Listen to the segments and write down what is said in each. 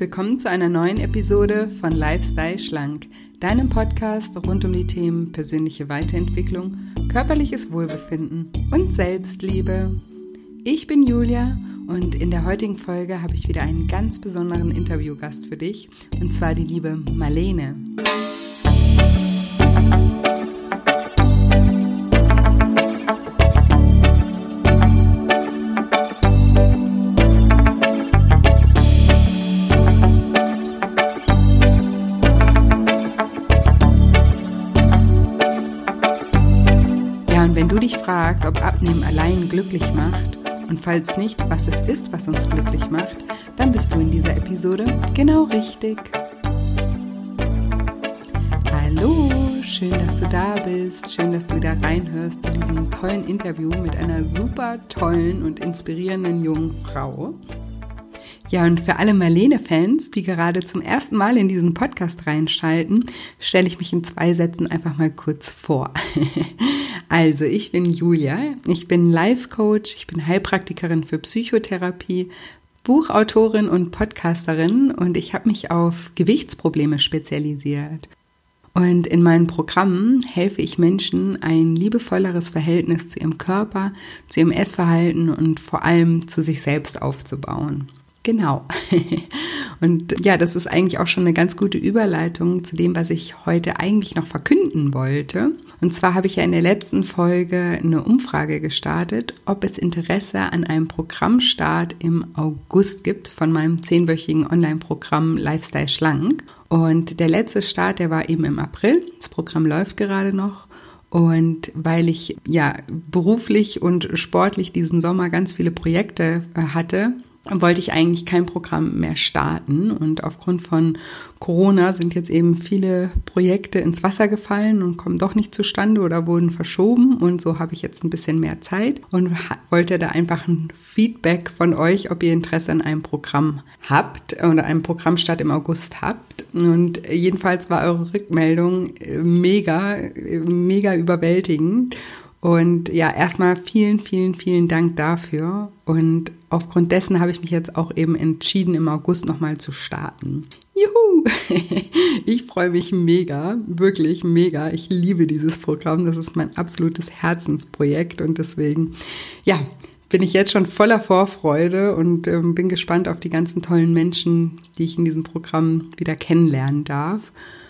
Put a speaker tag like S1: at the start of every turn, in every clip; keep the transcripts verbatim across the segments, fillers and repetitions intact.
S1: willkommen zu einer neuen Episode von Lifestyle Schlank, deinem Podcast rund um die Themen persönliche Weiterentwicklung, körperliches Wohlbefinden und Selbstliebe. Ich bin Julia und in der heutigen Folge habe ich wieder einen ganz besonderen Interviewgast für dich, und zwar die liebe Marlene. Wenn du dich fragst, ob Abnehmen allein glücklich macht und falls nicht, was es ist, was uns glücklich macht, dann bist du in dieser Episode genau richtig. Hallo, schön, dass du da bist, schön, dass du wieder reinhörst zu diesem tollen Interview mit einer super tollen und inspirierenden jungen Frau. Ja, und für alle Marlene-Fans, die gerade zum ersten Mal in diesen Podcast reinschalten, stelle ich mich in zwei Sätzen einfach mal kurz vor. Also, ich bin Julia, ich bin Life-Coach, ich bin Heilpraktikerin für Psychotherapie, Buchautorin und Podcasterin und ich habe mich auf Gewichtsprobleme spezialisiert. Und in meinen Programmen helfe ich Menschen, ein liebevolleres Verhältnis zu ihrem Körper, zu ihrem Essverhalten und vor allem zu sich selbst aufzubauen. Genau. Und ja, das ist eigentlich auch schon eine ganz gute Überleitung zu dem, was ich heute eigentlich noch verkünden wollte. Und zwar habe ich ja in der letzten Folge eine Umfrage gestartet, ob es Interesse an einem Programmstart im August gibt von meinem zehnwöchigen Online-Programm Lifestyle Schlank. Und der letzte Start, der war eben im April. Das Programm läuft gerade noch. Und weil ich ja beruflich und sportlich diesen Sommer ganz viele Projekte hatte, wollte ich eigentlich kein Programm mehr starten, und aufgrund von Corona sind jetzt eben viele Projekte ins Wasser gefallen und kommen doch nicht zustande oder wurden verschoben, und so habe ich jetzt ein bisschen mehr Zeit und wollte da einfach ein Feedback von euch, ob ihr Interesse an einem Programm habt oder einem Programmstart im August habt. Und jedenfalls war eure Rückmeldung mega, mega überwältigend. Und ja, erstmal vielen, vielen, vielen Dank dafür. Und aufgrund dessen habe ich mich jetzt auch eben entschieden, im August nochmal zu starten. Juhu! Ich freue mich mega, wirklich mega. Ich liebe dieses Programm. Das ist mein absolutes Herzensprojekt. Und deswegen, ja, bin ich jetzt schon voller Vorfreude und ähm, bin gespannt auf die ganzen tollen Menschen, die ich in diesem Programm wieder kennenlernen darf.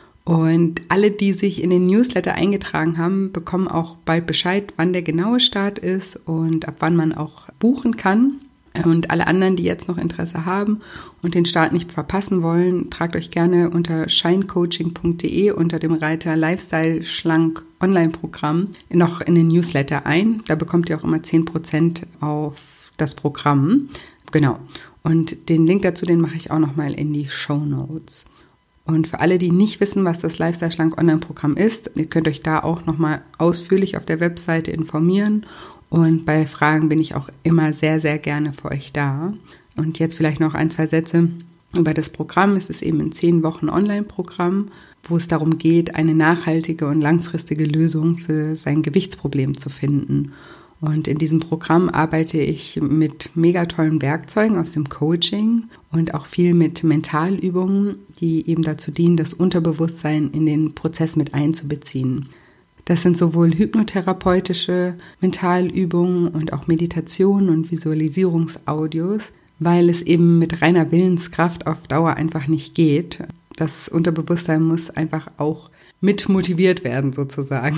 S1: Und alle, die sich in den Newsletter eingetragen haben, bekommen auch bald Bescheid, wann der genaue Start ist und ab wann man auch buchen kann. Und alle anderen, die jetzt noch Interesse haben und den Start nicht verpassen wollen, tragt euch gerne unter shinecoaching punkt de unter dem Reiter Lifestyle Schlank Online-Programm noch in den Newsletter ein. Da bekommt ihr auch immer zehn Prozent auf das Programm. Genau. Und den Link dazu, den mache ich auch nochmal in die Shownotes. Und für alle, die nicht wissen, was das Lifestyle Schlank Online-Programm ist, ihr könnt euch da auch nochmal ausführlich auf der Webseite informieren. Und bei Fragen bin ich auch immer sehr, sehr gerne für euch da. Und jetzt vielleicht noch ein, zwei Sätze über das Programm. Es ist eben ein zehn Wochen Online-Programm, wo es darum geht, eine nachhaltige und langfristige Lösung für sein Gewichtsproblem zu finden. Und in diesem Programm arbeite ich mit mega tollen Werkzeugen aus dem Coaching und auch viel mit Mentalübungen, die eben dazu dienen, das Unterbewusstsein in den Prozess mit einzubeziehen. Das sind sowohl hypnotherapeutische Mentalübungen und auch Meditationen und Visualisierungsaudios, weil es eben mit reiner Willenskraft auf Dauer einfach nicht geht. Das Unterbewusstsein muss einfach auch mit motiviert werden sozusagen.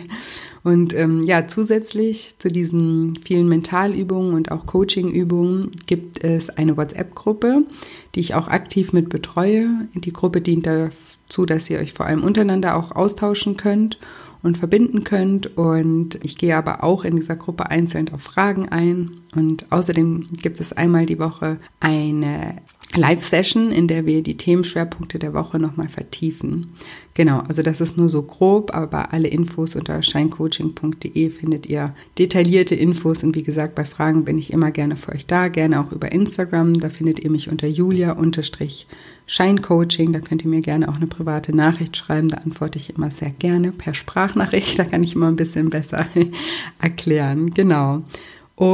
S1: Und ähm, ja, zusätzlich zu diesen vielen Mentalübungen und auch Coachingübungen gibt es eine WhatsApp-Gruppe, die ich auch aktiv mit betreue. Die Gruppe dient dazu, dass ihr euch vor allem untereinander auch austauschen könnt und verbinden könnt. Und ich gehe aber auch in dieser Gruppe einzeln auf Fragen ein. Und außerdem gibt es einmal die Woche eine Live-Session, in der wir die Themenschwerpunkte der Woche nochmal vertiefen. Genau, also das ist nur so grob, aber alle Infos unter shinecoaching punkt de findet ihr detaillierte Infos. Und wie gesagt, bei Fragen bin ich immer gerne für euch da, gerne auch über Instagram. Da findet ihr mich unter julia-shinecoaching. Da könnt ihr mir gerne auch eine private Nachricht schreiben. Da antworte ich immer sehr gerne per Sprachnachricht. Da kann ich immer ein bisschen besser erklären. Genau. Und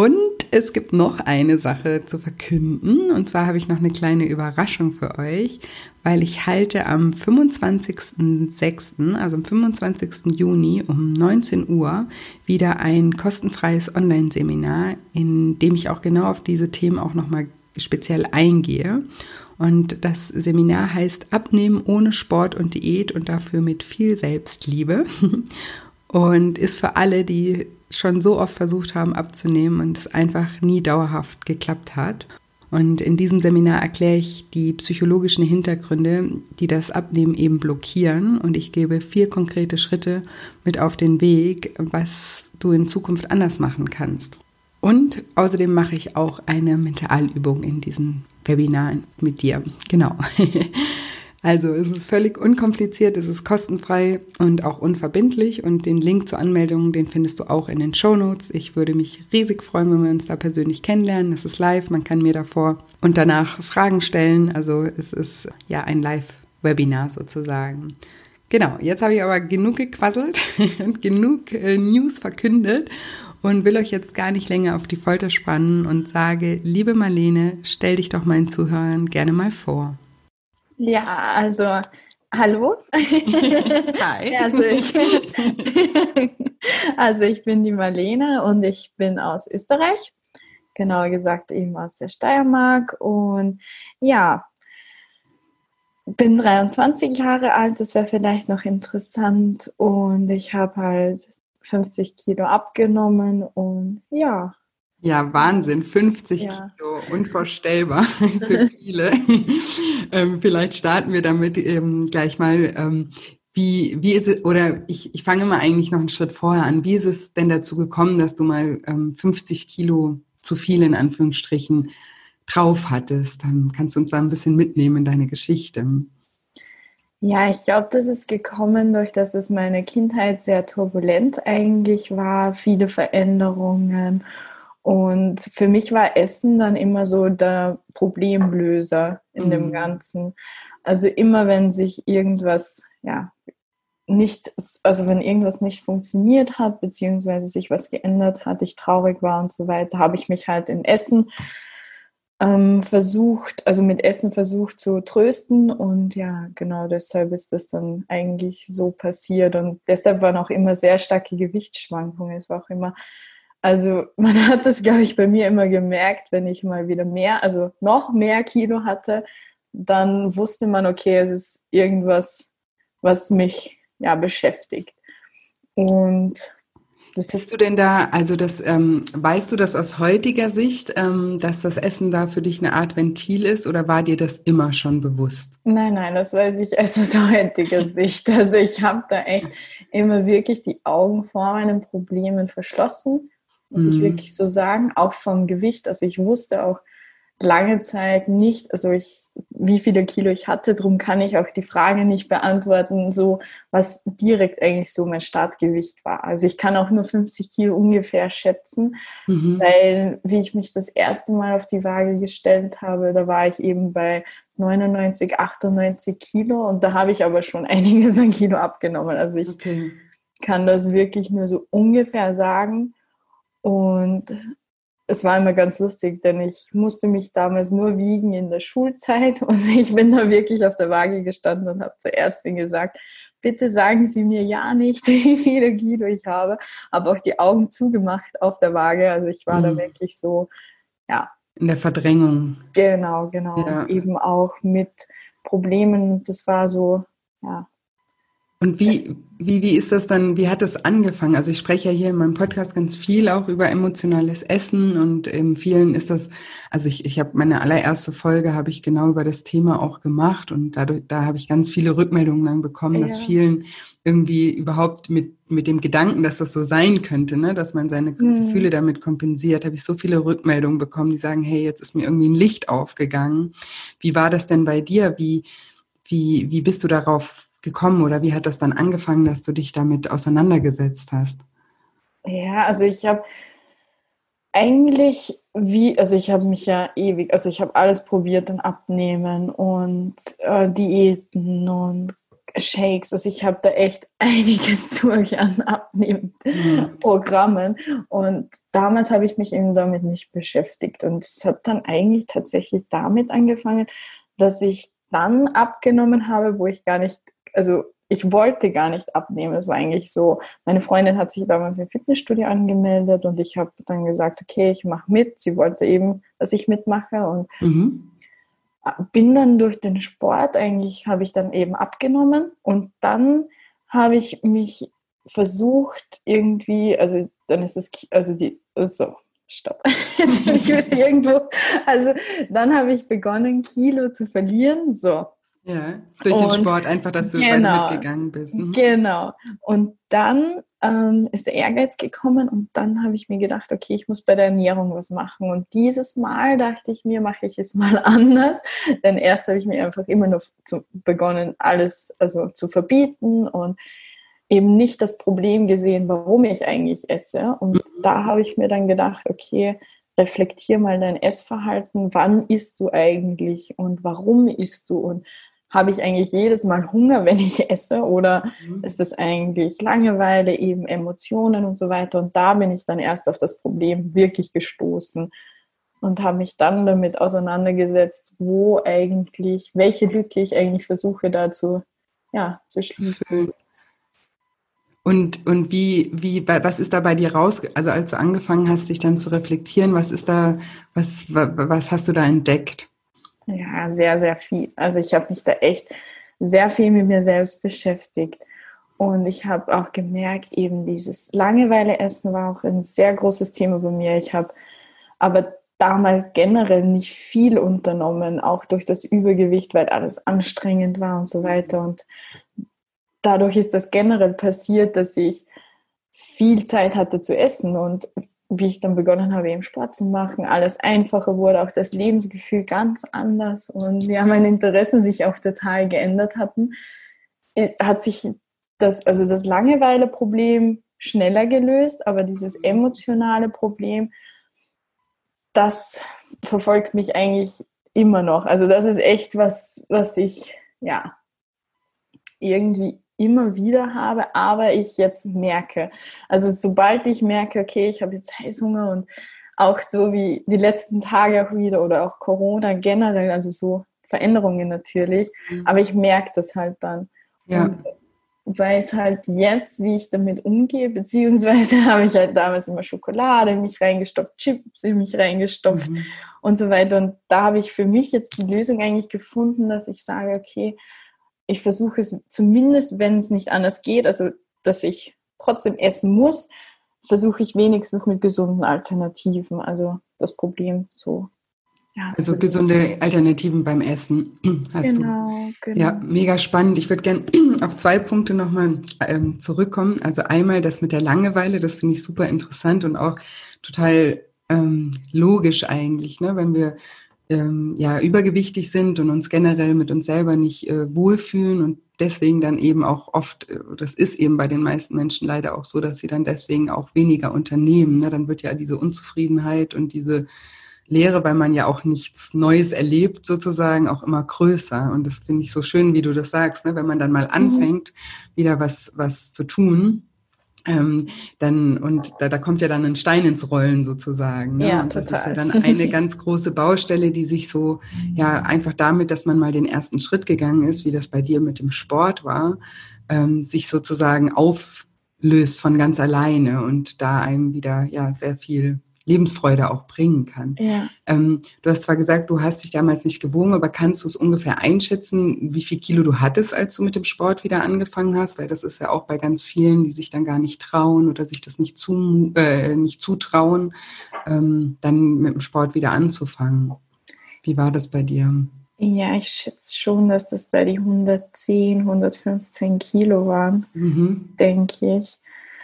S1: Es gibt noch eine Sache zu verkünden, und zwar habe ich noch eine kleine Überraschung für euch, weil ich halte am fünfundzwanzigsten sechsten, also am fünfundzwanzigsten Juni um neunzehn Uhr wieder ein kostenfreies Online-Seminar, in dem ich auch genau auf diese Themen auch nochmal speziell eingehe. Und das Seminar heißt Abnehmen ohne Sport und Diät und dafür mit viel Selbstliebe und ist für alle, die schon so oft versucht haben abzunehmen und es einfach nie dauerhaft geklappt hat. Und in diesem Seminar erkläre ich die psychologischen Hintergründe, die das Abnehmen eben blockieren, und ich gebe vier konkrete Schritte mit auf den Weg, was du in Zukunft anders machen kannst. Und außerdem mache ich auch eine Mentalübung in diesem Webinar mit dir. Genau. Also es ist völlig unkompliziert, es ist kostenfrei und auch unverbindlich, und den Link zur Anmeldung, den findest du auch in den Shownotes. Ich würde mich riesig freuen, wenn wir uns da persönlich kennenlernen. Es ist live, man kann mir davor und danach Fragen stellen. Also es ist ja ein Live-Webinar sozusagen. Genau, jetzt habe ich aber genug gequasselt und genug äh, News verkündet und will euch jetzt gar nicht länger auf die Folter spannen und sage, liebe Marlene, stell dich doch meinen Zuhörern gerne mal vor.
S2: Ja, also hallo.
S1: Hi.
S2: Also ich, also ich bin die Marlene und ich bin aus Österreich, genauer gesagt eben aus der Steiermark, und ja, bin dreiundzwanzig Jahre alt, das wäre vielleicht noch interessant, und ich habe halt fünfzig Kilo abgenommen und ja.
S1: Ja, Wahnsinn, fünfzig
S2: Ja.
S1: Kilo, unvorstellbar für viele. ähm, vielleicht starten wir damit ähm, gleich mal. Ähm, wie, wie ist es, oder ich, ich fange mal eigentlich noch einen Schritt vorher an. Wie ist es denn dazu gekommen, dass du mal ähm, fünfzig Kilo zu viel in Anführungsstrichen drauf hattest? Dann kannst du uns da ein bisschen mitnehmen in deine Geschichte.
S2: Ja, ich glaube, das ist gekommen, durch dass es meine Kindheit sehr turbulent eigentlich war, viele Veränderungen. Und für mich war Essen dann immer so der Problemlöser in mhm. dem Ganzen. Also immer, wenn sich irgendwas, ja, nicht, also wenn irgendwas nicht funktioniert hat, beziehungsweise sich was geändert hat, ich traurig war und so weiter, habe ich mich halt in Essen ähm, versucht, also mit Essen versucht zu trösten, und ja, genau deshalb ist das dann eigentlich so passiert, und deshalb waren auch immer sehr starke Gewichtsschwankungen. Es war auch immer, also man hat das, glaube ich, bei mir immer gemerkt, wenn ich mal wieder mehr, also noch mehr Kilo hatte, dann wusste man, okay, es ist irgendwas, was mich ja beschäftigt. Und das
S1: bist du denn da, also das, ähm, weißt du das aus heutiger Sicht, ähm, dass das Essen da für dich eine Art Ventil ist, oder war dir das immer schon bewusst?
S2: Nein, nein, das weiß ich erst aus heutiger Sicht. Also ich habe da echt immer wirklich die Augen vor meinen Problemen verschlossen, muss mhm. ich wirklich so sagen, auch vom Gewicht. Also ich wusste auch lange Zeit nicht, also ich, wie viele Kilo ich hatte, darum kann ich auch die Frage nicht beantworten, so was direkt eigentlich so mein Startgewicht war. Also ich kann auch nur fünfzig Kilo ungefähr schätzen, mhm. weil wie ich mich das erste Mal auf die Waage gestellt habe, da war ich eben bei neunundneunzig, achtundneunzig Kilo, und da habe ich aber schon einiges an Kilo abgenommen. Also ich okay. kann das wirklich nur so ungefähr sagen, und es war immer ganz lustig, denn ich musste mich damals nur wiegen in der Schulzeit, und ich bin da wirklich auf der Waage gestanden und habe zur Ärztin gesagt, bitte sagen Sie mir ja nicht, wie viele Kilo ich habe. Habe auch die Augen zugemacht auf der Waage, also ich war mhm. da wirklich so, ja.
S1: In der Verdrängung.
S2: Genau, genau. Ja. Eben auch mit Problemen, das war so, ja.
S1: Und wie, wie, wie ist das dann, wie hat das angefangen? Also ich spreche ja hier in meinem Podcast ganz viel auch über emotionales Essen, und in vielen ist das, also ich, ich habe meine allererste Folge habe ich genau über das Thema auch gemacht, und dadurch, da habe ich ganz viele Rückmeldungen dann bekommen, ja. dass vielen irgendwie überhaupt mit, mit dem Gedanken, dass das so sein könnte, ne, dass man seine mhm. Gefühle damit kompensiert, habe ich so viele Rückmeldungen bekommen, die sagen, hey, jetzt ist mir irgendwie ein Licht aufgegangen. Wie war das denn bei dir? Wie, wie, wie bist du darauf gekommen, oder wie hat das dann angefangen, dass du dich damit auseinandergesetzt hast?
S2: Ja, also ich habe eigentlich wie, also ich habe mich ja ewig, also ich habe alles probiert, dann abnehmen und äh, Diäten und Shakes, also ich habe da echt einiges durch an Abnehmprogrammen und damals habe ich mich eben damit nicht beschäftigt und es hat dann eigentlich tatsächlich damit angefangen, dass ich dann abgenommen habe, wo ich gar nicht, also ich wollte gar nicht abnehmen, es war eigentlich so, meine Freundin hat sich damals im Fitnessstudio angemeldet und ich habe dann gesagt, okay, ich mache mit, sie wollte eben, dass ich mitmache und mhm. bin dann durch den Sport, eigentlich habe ich dann eben abgenommen und dann habe ich mich versucht irgendwie, also dann ist es, also die, so, stopp, jetzt bin ich wieder irgendwo, also dann habe ich begonnen, Kilo zu verlieren, so.
S1: Ja, durch und, den Sport einfach, dass du
S2: genau,
S1: weiter mitgegangen bist. Mhm.
S2: Genau. Und dann ähm, ist der Ehrgeiz gekommen und dann habe ich mir gedacht, okay, ich muss bei der Ernährung was machen. Und dieses Mal dachte ich mir, mache ich es mal anders. Denn erst habe ich mir einfach immer nur zu, begonnen, alles also zu verbieten und eben nicht das Problem gesehen, warum ich eigentlich esse. Und mhm. da habe ich mir dann gedacht, okay, reflektier mal dein Essverhalten. Wann isst du eigentlich und warum isst du? Und habe ich eigentlich jedes Mal Hunger, wenn ich esse oder mhm. ist das eigentlich Langeweile, eben Emotionen und so weiter? Und da bin ich dann erst auf das Problem wirklich gestoßen und habe mich dann damit auseinandergesetzt, wo eigentlich, welche Lücke ich eigentlich versuche dazu ja, zu schließen.
S1: Und, und wie, wie, was ist da bei dir raus, also als du angefangen hast, dich dann zu reflektieren, was ist da, was, was hast du da entdeckt?
S2: Ja, sehr, sehr viel. Also ich habe mich da echt sehr viel mit mir selbst beschäftigt. Und ich habe auch gemerkt, eben dieses Langeweile-Essen war auch ein sehr großes Thema bei mir. Ich habe aber damals generell nicht viel unternommen, auch durch das Übergewicht, weil alles anstrengend war und so weiter. Und dadurch ist das generell passiert, dass ich viel Zeit hatte zu essen und wie ich dann begonnen habe, eben Sport zu machen, alles einfacher wurde, auch das Lebensgefühl ganz anders und ja, meine Interessen sich auch total geändert hatten, hat sich das, also das Langeweile-Problem schneller gelöst, aber dieses emotionale Problem, das verfolgt mich eigentlich immer noch. Also das ist echt was, was ich, ja, irgendwie immer wieder habe, aber ich jetzt merke, also sobald ich merke, okay, ich habe jetzt Heißhunger und auch so wie die letzten Tage auch wieder oder auch Corona generell, also so Veränderungen natürlich, mhm. aber ich merke das halt dann. Ja. Und weiß halt jetzt, wie ich damit umgehe, beziehungsweise habe ich halt damals immer Schokolade in mich reingestopft, Chips in mich reingestopft mhm. und so weiter und da habe ich für mich jetzt die Lösung eigentlich gefunden, dass ich sage, okay, ich versuche es zumindest, wenn es nicht anders geht, also dass ich trotzdem essen muss, versuche ich wenigstens mit gesunden Alternativen, also das Problem so.
S1: Ja, also gesunde Alternativen beim Essen. Hast
S2: genau,
S1: du.
S2: genau.
S1: Ja, mega spannend. Ich würde gerne auf zwei Punkte nochmal ähm, zurückkommen. Also einmal das mit der Langeweile, das finde ich super interessant und auch total ähm, logisch eigentlich, ne? Wenn wir ähm, ja übergewichtig sind und uns generell mit uns selber nicht äh, wohlfühlen und deswegen dann eben auch oft, das ist eben bei den meisten Menschen leider auch so, dass sie dann deswegen auch weniger unternehmen. Ne? Dann wird ja diese Unzufriedenheit und diese Leere, weil man ja auch nichts Neues erlebt, sozusagen auch immer größer. Und das finde ich so schön, wie du das sagst, ne? Wenn man dann mal anfängt, mhm. wieder was, was zu tun, ähm, dann, und da, da kommt ja dann ein Stein ins Rollen sozusagen. Ne?
S2: Ja,
S1: und das
S2: total.
S1: ist ja dann eine ganz große Baustelle, die sich so, ja, einfach damit, dass man mal den ersten Schritt gegangen ist, wie das bei dir mit dem Sport war, ähm, sich sozusagen auflöst von ganz alleine und da einem wieder, ja, sehr viel Lebensfreude auch bringen kann.
S2: Ja.
S1: Ähm, du hast zwar gesagt, du hast dich damals nicht gewogen, aber kannst du es ungefähr einschätzen, wie viel Kilo du hattest, als du mit dem Sport wieder angefangen hast? Weil das ist ja auch bei ganz vielen, die sich dann gar nicht trauen oder sich das nicht, zu, äh, nicht zutrauen, ähm, dann mit dem Sport wieder anzufangen. Wie war das bei dir?
S2: Ja, ich schätze schon, dass das bei die hundertzehn, hundertfünfzehn Kilo waren, mhm. denke ich.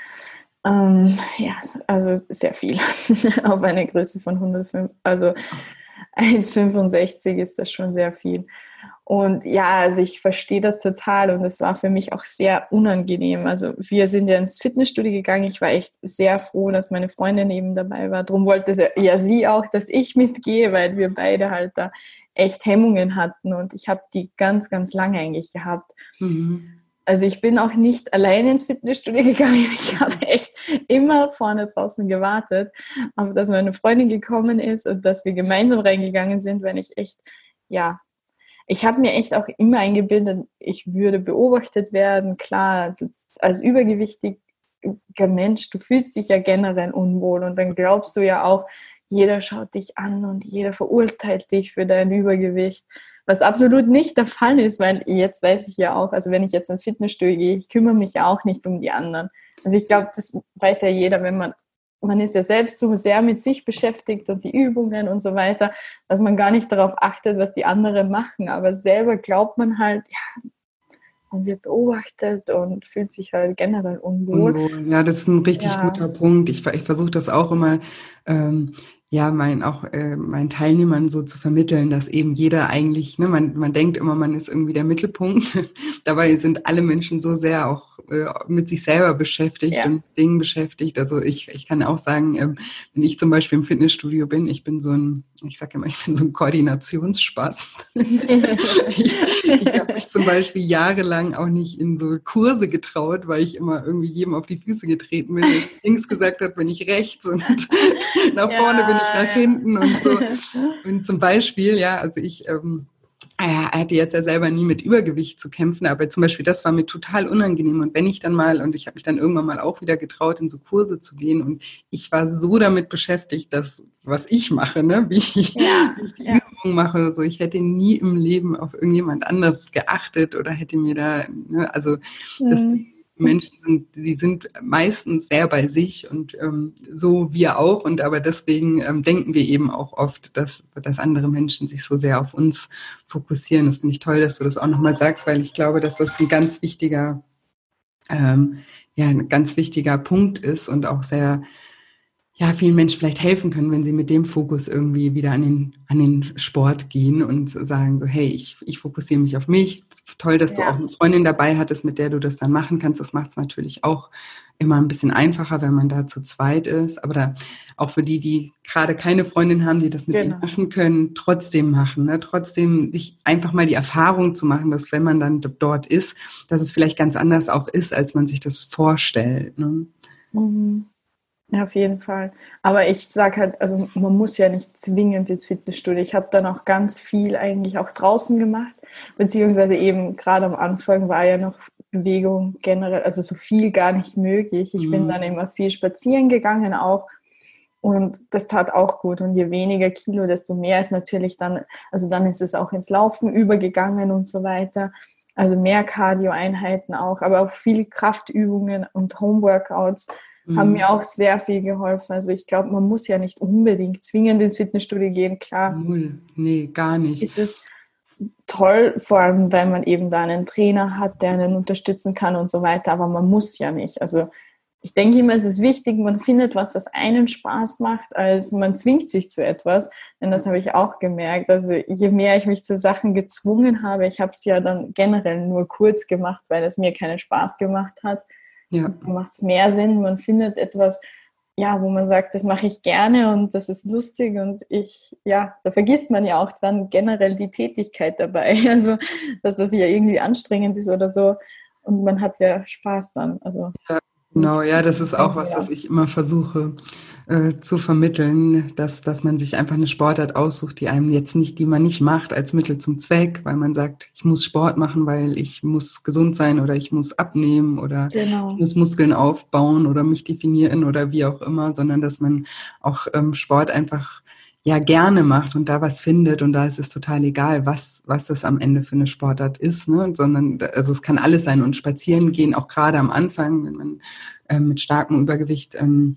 S2: Ähm, ja, also sehr viel. Auf eine Größe von hundertfünf, also eins Komma fünfundsechzig ist das schon sehr viel. Und ja, also ich verstehe das total und es war für mich auch sehr unangenehm. Also wir sind ja ins Fitnessstudio gegangen. Ich war echt sehr froh, dass meine Freundin eben dabei war. Darum wollte ja sie auch, dass ich mitgehe, weil wir beide halt da echt Hemmungen hatten und ich habe die ganz, ganz lange eigentlich gehabt. Mhm. Also ich bin auch nicht alleine ins Fitnessstudio gegangen. Ich habe echt immer vorne draußen gewartet, auf dass meine Freundin gekommen ist und dass wir gemeinsam reingegangen sind, wenn ich echt, ja, ich habe mir echt auch immer eingebildet, ich würde beobachtet werden. Klar, als übergewichtiger Mensch, du fühlst dich ja generell unwohl und dann glaubst du ja auch, jeder schaut dich an und jeder verurteilt dich für dein Übergewicht. Was absolut nicht der Fall ist, weil jetzt weiß ich ja auch, also wenn ich jetzt ins Fitnessstudio gehe, ich kümmere mich ja auch nicht um die anderen. Also ich glaube, das weiß ja jeder, wenn man, man ist ja selbst so sehr mit sich beschäftigt und die Übungen und so weiter, dass man gar nicht darauf achtet, was die anderen machen. Aber selber glaubt man halt, ja, man wird beobachtet und fühlt sich halt generell unwohl.
S1: unwohl. Ja, das ist ein richtig
S2: ja.
S1: guter Punkt. Ich, ich versuche das auch immer, ähm, ja, mein, auch äh, meinen Teilnehmern so zu vermitteln, dass eben jeder eigentlich, ne, man, man denkt immer, man ist irgendwie der Mittelpunkt. Dabei sind alle Menschen so sehr auch äh, mit sich selber beschäftigt ja. und Dingen beschäftigt. Also ich, ich kann auch sagen, ähm, wenn ich zum Beispiel im Fitnessstudio bin, ich bin so ein, ich sage immer, ich bin so ein Koordinationsspaß. ich ich habe mich zum Beispiel jahrelang auch nicht in so Kurse getraut, weil ich immer irgendwie jedem auf die Füße getreten bin. Wenn ich links gesagt hat, bin ich rechts und nach vorne ja, bin ich nach hinten und so. Und zum Beispiel, ja, also ich ähm, er hatte jetzt ja selber nie mit Übergewicht zu kämpfen, aber zum Beispiel das war mir total unangenehm. Und wenn ich dann mal, und ich habe mich dann irgendwann mal auch wieder getraut, in so Kurse zu gehen und ich war so damit beschäftigt, dass, was ich mache, ne, wie ich,
S2: ja,
S1: wie ich die
S2: ja.
S1: Übungen mache, so, ich hätte nie im Leben auf irgendjemand anderes geachtet oder hätte mir da, ne, also das mhm. Menschen sind, die sind meistens sehr bei sich und ähm, so wir auch. Und aber deswegen ähm, denken wir eben auch oft, dass, dass andere Menschen sich so sehr auf uns fokussieren. Das finde ich toll, dass du das auch nochmal sagst, weil ich glaube, dass das ein ganz wichtiger, ähm, ja, ein ganz wichtiger Punkt ist und auch sehr, ja, vielen Menschen vielleicht helfen können, wenn sie mit dem Fokus irgendwie wieder an den, an den Sport gehen und sagen so, hey, ich, ich fokussiere mich auf mich. Toll, dass ja. du auch eine Freundin dabei hattest, mit der du das dann machen kannst. Das macht es natürlich auch immer ein bisschen einfacher, wenn man da zu zweit ist. Aber da, auch für die, die gerade keine Freundin haben, die das mit genau. ihnen machen können, trotzdem machen. Ne? Trotzdem sich einfach mal die Erfahrung zu machen, dass wenn man dann dort ist, dass es vielleicht ganz anders auch ist, als man sich das vorstellt. Ne?
S2: Mhm. Ja, auf jeden Fall. Aber ich sage halt, also man muss ja nicht zwingend ins Fitnessstudio. Ich habe dann auch ganz viel eigentlich auch draußen gemacht, beziehungsweise eben gerade am Anfang war ja noch Bewegung generell, also so viel gar nicht möglich. Ich mhm. bin dann immer viel spazieren gegangen auch und das tat auch gut. Und je weniger Kilo, desto mehr ist natürlich dann, also dann ist es auch ins Laufen übergegangen und so weiter. Also mehr Cardio-Einheiten auch, aber auch viel Kraftübungen und Homeworkouts haben mir auch sehr viel geholfen. Also ich glaube, man muss ja nicht unbedingt zwingend ins Fitnessstudio gehen, klar.
S1: Null, nee, gar nicht.
S2: Ist es toll, vor allem, weil man eben da einen Trainer hat, der einen unterstützen kann und so weiter, aber man muss ja nicht. Also ich denke immer, es ist wichtig, man findet was, was einen Spaß macht, als man zwingt sich zu etwas. Denn das habe ich auch gemerkt. Also je mehr ich mich zu Sachen gezwungen habe, ich habe es ja dann generell nur kurz gemacht, weil es mir keinen Spaß gemacht hat. Ja. Dann macht es mehr Sinn, man findet etwas, ja, wo man sagt, das mache ich gerne und das ist lustig und ich, ja, da vergisst man ja auch dann generell die Tätigkeit dabei, also dass das ja irgendwie anstrengend ist oder so und man hat ja Spaß dann. Also
S1: ja, genau, ja, das ist auch was, ja. was ich immer versuche äh, zu vermitteln, dass, dass man sich einfach eine Sportart aussucht, die einem jetzt nicht, die man nicht macht als Mittel zum Zweck, weil man sagt, ich muss Sport machen, weil ich muss gesund sein oder ich muss abnehmen oder genau. ich muss Muskeln aufbauen oder mich definieren oder wie auch immer, sondern dass man auch ähm, Sport einfach ja gerne macht und da was findet und da ist es total egal, was was das am Ende für eine Sportart ist, ne? Sondern also es kann alles sein und spazieren gehen, auch gerade am Anfang, wenn man äh, mit starkem Übergewicht ähm,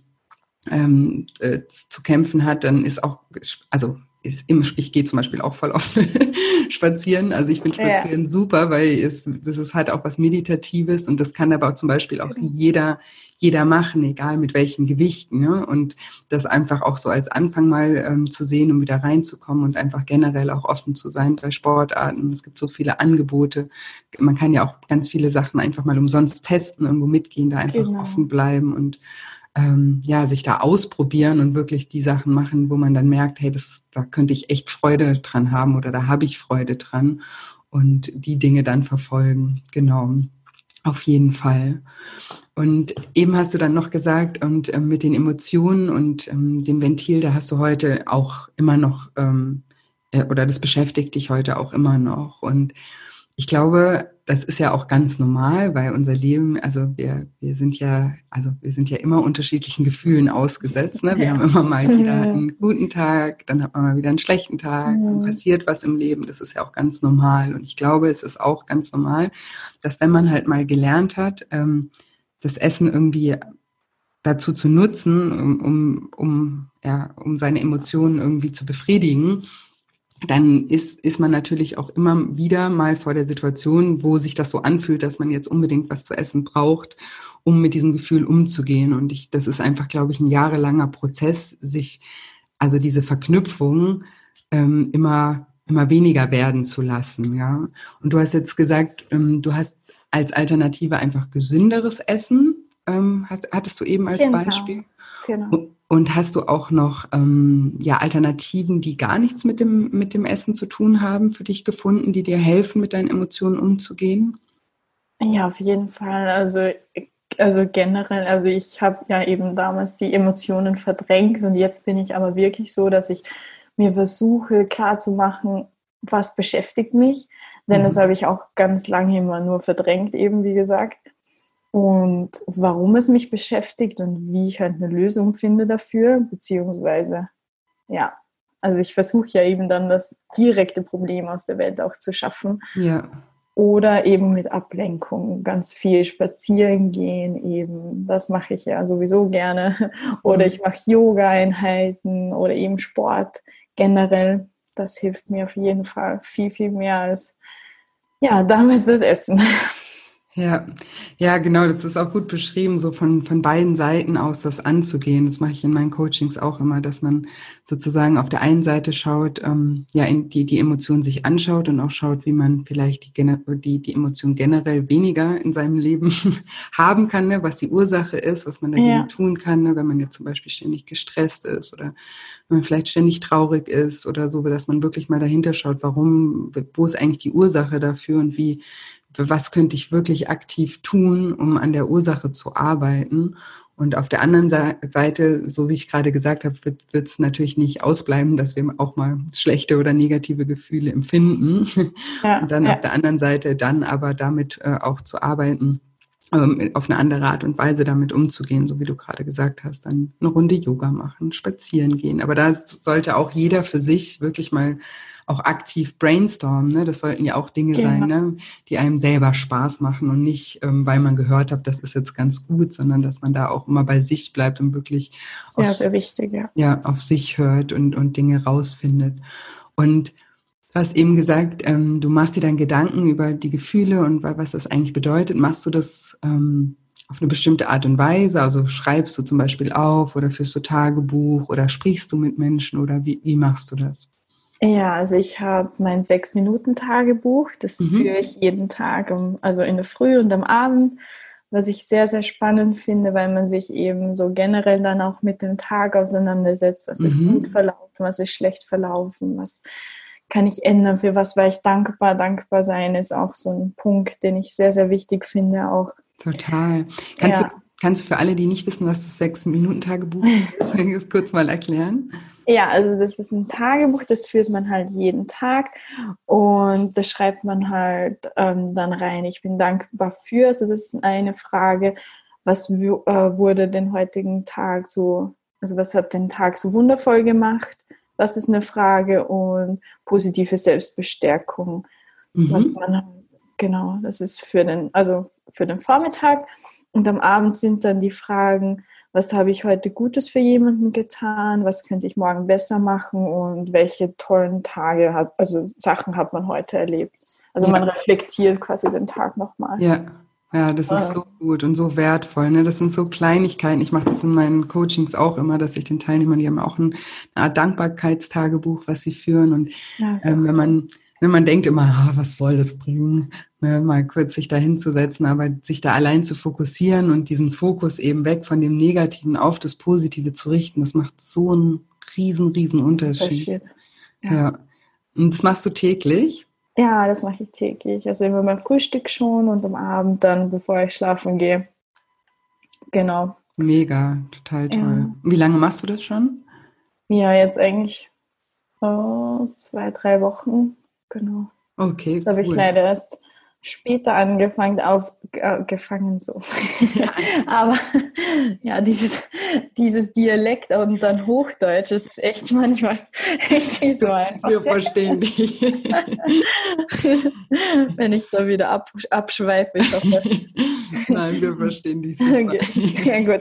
S1: ähm, äh, zu kämpfen hat, dann ist auch, also ist im, ich gehe zum Beispiel auch voll oft spazieren, also ich finde Spazieren ja. super, weil es, das ist halt auch was Meditatives und das kann aber auch zum Beispiel auch jeder jeder machen, egal mit welchem Gewicht, ne? Und das einfach auch so als Anfang mal ähm, zu sehen, um wieder reinzukommen und einfach generell auch offen zu sein bei Sportarten. Es gibt so viele Angebote. Man kann ja auch ganz viele Sachen einfach mal umsonst testen, irgendwo mitgehen, da einfach genau. offen bleiben und ähm, ja, sich da ausprobieren und wirklich die Sachen machen, wo man dann merkt, hey, das, da könnte ich echt Freude dran haben oder da habe ich Freude dran und die Dinge dann verfolgen. Genau, auf jeden Fall. Und eben hast du dann noch gesagt, und ähm, mit den Emotionen und ähm, dem Ventil, da hast du heute auch immer noch, ähm, äh, oder das beschäftigt dich heute auch immer noch. Und ich glaube, das ist ja auch ganz normal, weil unser Leben, also wir, wir sind ja, also wir sind ja immer unterschiedlichen Gefühlen ausgesetzt. Ne? Wir
S2: Ja.
S1: haben immer mal wieder einen guten Tag, dann hat man mal wieder einen schlechten Tag, dann passiert was im Leben. Das ist ja auch ganz normal. Und ich glaube, es ist auch ganz normal, dass wenn man halt mal gelernt hat, ähm, das Essen irgendwie dazu zu nutzen, um, um, um, ja, um seine Emotionen irgendwie zu befriedigen, dann ist, ist man natürlich auch immer wieder mal vor der Situation, wo sich das so anfühlt, dass man jetzt unbedingt was zu essen braucht, um mit diesem Gefühl umzugehen. Und ich, das ist einfach, glaube ich, ein jahrelanger Prozess, sich, also diese Verknüpfung ähm, immer, immer weniger werden zu lassen. Ja? Und du hast jetzt gesagt, ähm, du hast als Alternative einfach gesünderes Essen, ähm, hast, hattest du eben als
S2: Genau.
S1: Beispiel.
S2: Genau.
S1: Und hast du auch noch ähm, ja, Alternativen, die gar nichts mit dem, mit dem Essen zu tun haben, für dich gefunden, die dir helfen, mit deinen Emotionen umzugehen?
S2: Ja, auf jeden Fall. Also, also generell, also ich habe ja eben damals die Emotionen verdrängt und jetzt bin ich aber wirklich so, dass ich mir versuche klarzumachen, was beschäftigt mich. Denn mhm. das habe ich auch ganz lange immer nur verdrängt, eben wie gesagt. Und warum es mich beschäftigt und wie ich halt eine Lösung finde dafür, beziehungsweise, ja, also ich versuche ja eben dann das direkte Problem aus der Welt auch zu schaffen.
S1: Ja.
S2: Oder eben mit Ablenkung, ganz viel spazieren gehen eben, das mache ich ja sowieso gerne. Oder mhm. ich mache Yoga-Einheiten oder eben Sport generell. Das hilft mir auf jeden Fall viel, viel mehr als, ja, damals das Essen.
S1: Ja, ja, genau, das ist auch gut beschrieben, so von, von beiden Seiten aus das anzugehen. Das mache ich in meinen Coachings auch immer, dass man sozusagen auf der einen Seite schaut, ähm, ja, in die, die Emotion sich anschaut und auch schaut, wie man vielleicht die, die, die Emotion generell weniger in seinem Leben haben kann, ne? Was die Ursache ist, was man dagegen ja. tun kann, ne? Wenn man jetzt zum Beispiel ständig gestresst ist oder wenn man vielleicht ständig traurig ist oder so, dass man wirklich mal dahinter schaut, warum, wo ist eigentlich die Ursache dafür und wie, was könnte ich wirklich aktiv tun, um an der Ursache zu arbeiten. Und auf der anderen Seite, so wie ich gerade gesagt habe, wird es natürlich nicht ausbleiben, dass wir auch mal schlechte oder negative Gefühle empfinden. Ja, und dann ja. auf der anderen Seite dann aber damit äh, auch zu arbeiten, ähm, auf eine andere Art und Weise damit umzugehen, so wie du gerade gesagt hast, dann eine Runde Yoga machen, spazieren gehen. Aber da sollte auch jeder für sich wirklich mal auch aktiv brainstormen, ne? Das sollten ja auch Dinge genau. sein, ne? Die einem selber Spaß machen und nicht, ähm, weil man gehört hat, das ist jetzt ganz gut, sondern dass man da auch immer bei sich bleibt und wirklich
S2: sehr,
S1: auf,
S2: sehr wichtig, ja.
S1: Ja, auf sich hört und, und Dinge rausfindet. Und du hast eben gesagt, ähm, du machst dir dann Gedanken über die Gefühle und was das eigentlich bedeutet. Machst du das ähm, auf eine bestimmte Art und Weise? Also schreibst du zum Beispiel auf oder führst du Tagebuch oder sprichst du mit Menschen oder wie, wie machst du das?
S2: Ja, also ich habe mein sechs-Minuten-Tagebuch, das mhm. führe ich jeden Tag, um, also in der Früh und am Abend, was ich sehr, sehr spannend finde, weil man sich eben so generell dann auch mit dem Tag auseinandersetzt, was mhm. ist gut verlaufen, was ist schlecht verlaufen, was kann ich ändern, für was war ich dankbar. Dankbar sein ist auch so ein Punkt, den ich sehr, sehr wichtig finde auch.
S1: Total. Kannst, ja. du, kannst du für alle, die nicht wissen, was das sechs-Minuten-Tagebuch ist, kurz mal erklären?
S2: Ja, also das ist ein Tagebuch, das führt man halt jeden Tag und da schreibt man halt ähm, dann rein, ich bin dankbar für, also das ist eine Frage, was w- äh, wurde den heutigen Tag so, also was hat den Tag so wundervoll gemacht, das ist eine Frage und positive Selbstbestärkung, mhm. was man, genau, das ist für den, also für den Vormittag und am Abend sind dann die Fragen, was habe ich heute Gutes für jemanden getan, was könnte ich morgen besser machen und welche tollen Tage, hat, also Sachen hat man heute erlebt. Also ja. man reflektiert quasi den Tag nochmal.
S1: Ja, ja, das ist so gut und so wertvoll. Ne? Das sind so Kleinigkeiten. Ich mache das in meinen Coachings auch immer, dass ich den Teilnehmern, die haben auch ein, eine Art Dankbarkeitstagebuch, was sie führen. Und ja, ähm, wenn man Ne, man denkt immer, ah, was soll das bringen, ne, mal kurz sich da hinzusetzen, aber sich da allein zu fokussieren und diesen Fokus eben weg von dem Negativen auf das Positive zu richten, das macht so einen riesen, riesen Unterschied.
S2: Unterschied. Ja.
S1: Ja. Und das machst du täglich?
S2: Ja, das mache ich täglich. Also immer beim Frühstück schon und am Abend dann, bevor ich schlafen gehe. Genau.
S1: Mega, total toll.
S2: Ja.
S1: Wie lange machst du das schon?
S2: Ja, jetzt eigentlich oh, zwei, drei Wochen. Genau.
S1: Okay,
S2: Das habe ich
S1: cool.
S2: leider erst später angefangen, auf, äh, gefangen so. Aber ja, dieses, dieses Dialekt und dann Hochdeutsch ist echt manchmal echt nicht so einfach.
S1: Wir verstehen dich.
S2: Wenn ich da wieder ab, abschweife, ich hoffe.
S1: Nein, wir verstehen dich super.
S2: Sehr gut.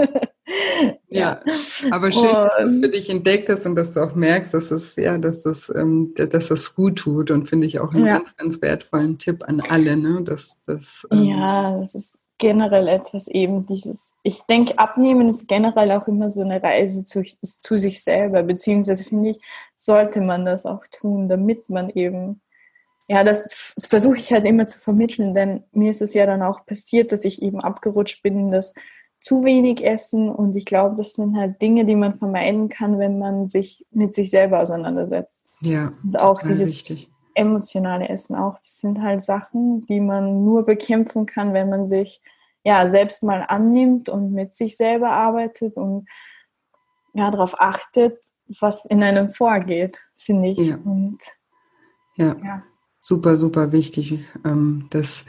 S1: Ja, aber schön, dass du es für dich entdeckt hast und dass du auch merkst, dass es, ja, dass das, ähm, dass das gut tut, und finde ich auch einen
S2: Ja.
S1: ganz, ganz wertvollen Tipp an alle, ne? Dass, dass, ähm,
S2: Ja, das ist generell etwas eben dieses, ich denke, Abnehmen ist generell auch immer so eine Reise zu, zu sich selber, beziehungsweise finde ich, sollte man das auch tun, damit man eben, ja, das, das versuche ich halt immer zu vermitteln, denn mir ist es ja dann auch passiert, dass ich eben abgerutscht bin in das zu wenig Essen, und ich glaube, das sind halt Dinge, die man vermeiden kann, wenn man sich mit sich selber auseinandersetzt.
S1: ja,
S2: Und auch
S1: total
S2: dieses
S1: wichtig.
S2: emotionale Essen auch, das sind halt Sachen, die man nur bekämpfen kann, wenn man sich ja selbst mal annimmt und mit sich selber arbeitet und ja darauf achtet, was in einem vorgeht, finde ich.
S1: Ja.
S2: Und
S1: Ja,
S2: ja.
S1: super, super wichtig. Ähm, das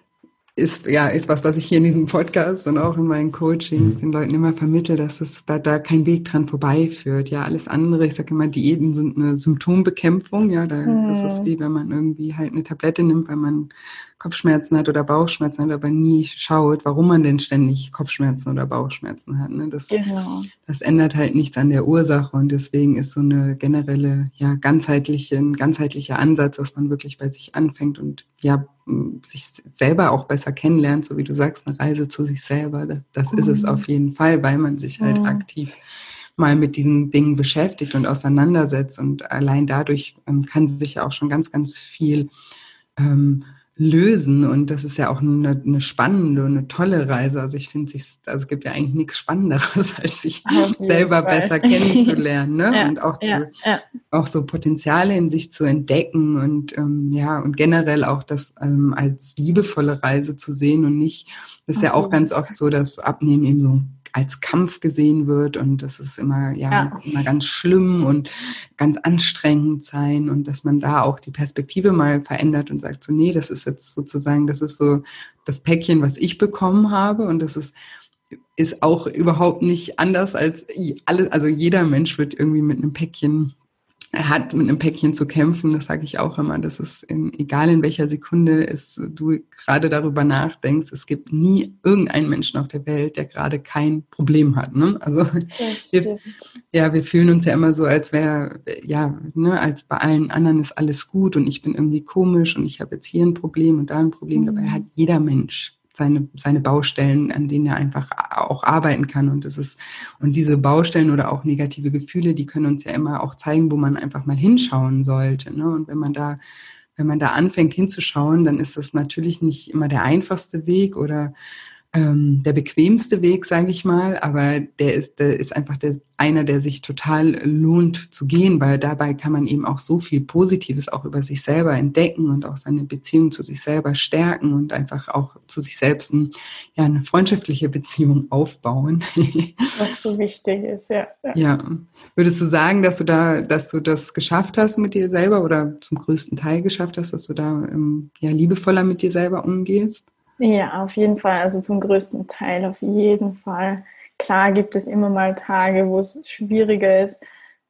S1: ist, ja, ist was, was ich hier in diesem Podcast und auch in meinen Coachings den Leuten immer vermittle, dass es da, da kein Weg dran vorbeiführt. Ja, alles andere, ich sage immer, Diäten sind eine Symptombekämpfung. Ja, da
S2: Hm.
S1: ist es wie, wenn man irgendwie halt eine Tablette nimmt, weil man Kopfschmerzen hat oder Bauchschmerzen hat, aber nie schaut, warum man denn ständig Kopfschmerzen oder Bauchschmerzen hat. Ne? Das,
S2: Genau.
S1: das ändert halt nichts an der Ursache, und deswegen ist so eine generelle, ja, ganzheitliche, ein ganzheitlicher Ansatz, dass man wirklich bei sich anfängt und ja, sich selber auch besser kennenlernt, so wie du sagst, eine Reise zu sich selber. Das, das ist es auf jeden Fall, weil man sich halt
S2: Mhm.
S1: aktiv mal mit diesen Dingen beschäftigt und auseinandersetzt, und allein dadurch ähm, kann sich ja auch schon ganz, ganz viel ähm, lösen, und das ist ja auch eine, eine spannende und eine tolle Reise. Also ich finde, also es gibt ja eigentlich nichts Spannenderes, als sich selber Fall. besser kennenzulernen, ne?
S2: Ja,
S1: und auch
S2: ja,
S1: zu,
S2: ja.
S1: auch so Potenziale in sich zu entdecken, und ähm, ja, und generell auch das ähm, als liebevolle Reise zu sehen, und nicht, das ist ja auch ganz oft so, dass Abnehmen eben so als Kampf gesehen wird, und das ist immer, ja,
S2: Ja.
S1: immer ganz schlimm und ganz anstrengend sein, und dass man da auch die Perspektive mal verändert und sagt so, nee, das ist jetzt sozusagen, das ist so das Päckchen, was ich bekommen habe, und das ist ist auch überhaupt nicht anders als alle, also jeder Mensch wird irgendwie mit einem Päckchen, er hat mit einem Päckchen zu kämpfen, das sage ich auch immer, das ist in, egal in welcher Sekunde ist, du gerade darüber nachdenkst, es gibt nie irgendeinen Menschen auf der Welt, der gerade kein Problem hat, ne? Also wir, ja, wir fühlen uns ja immer so, als wäre, ja, ne, als bei allen anderen ist alles gut und ich bin irgendwie komisch und ich habe jetzt hier ein Problem und da ein Problem, mhm. Dabei hat jeder Mensch seine, seine Baustellen, an denen er einfach auch arbeiten kann. Und das ist, und diese Baustellen oder auch negative Gefühle, die können uns ja immer auch zeigen, wo man einfach mal hinschauen sollte, ne? Und wenn man da, wenn man da anfängt hinzuschauen, dann ist das natürlich nicht immer der einfachste Weg oder ähm, der bequemste Weg, sage ich mal, aber der ist, der ist einfach der, einer, der sich total lohnt zu gehen, weil dabei kann man eben auch so viel Positives auch über sich selber entdecken und auch seine Beziehung zu sich selber stärken und einfach auch zu sich selbst ein, ja, eine freundschaftliche Beziehung aufbauen.
S2: Was so wichtig ist, ja. ja.
S1: Ja. Würdest du sagen, dass du da, dass du das geschafft hast mit dir selber oder zum größten Teil geschafft hast, dass du da ähm, ja, liebevoller mit dir selber umgehst?
S2: Ja, auf jeden Fall, also zum größten Teil auf jeden Fall. Klar gibt es immer mal Tage, wo es schwieriger ist,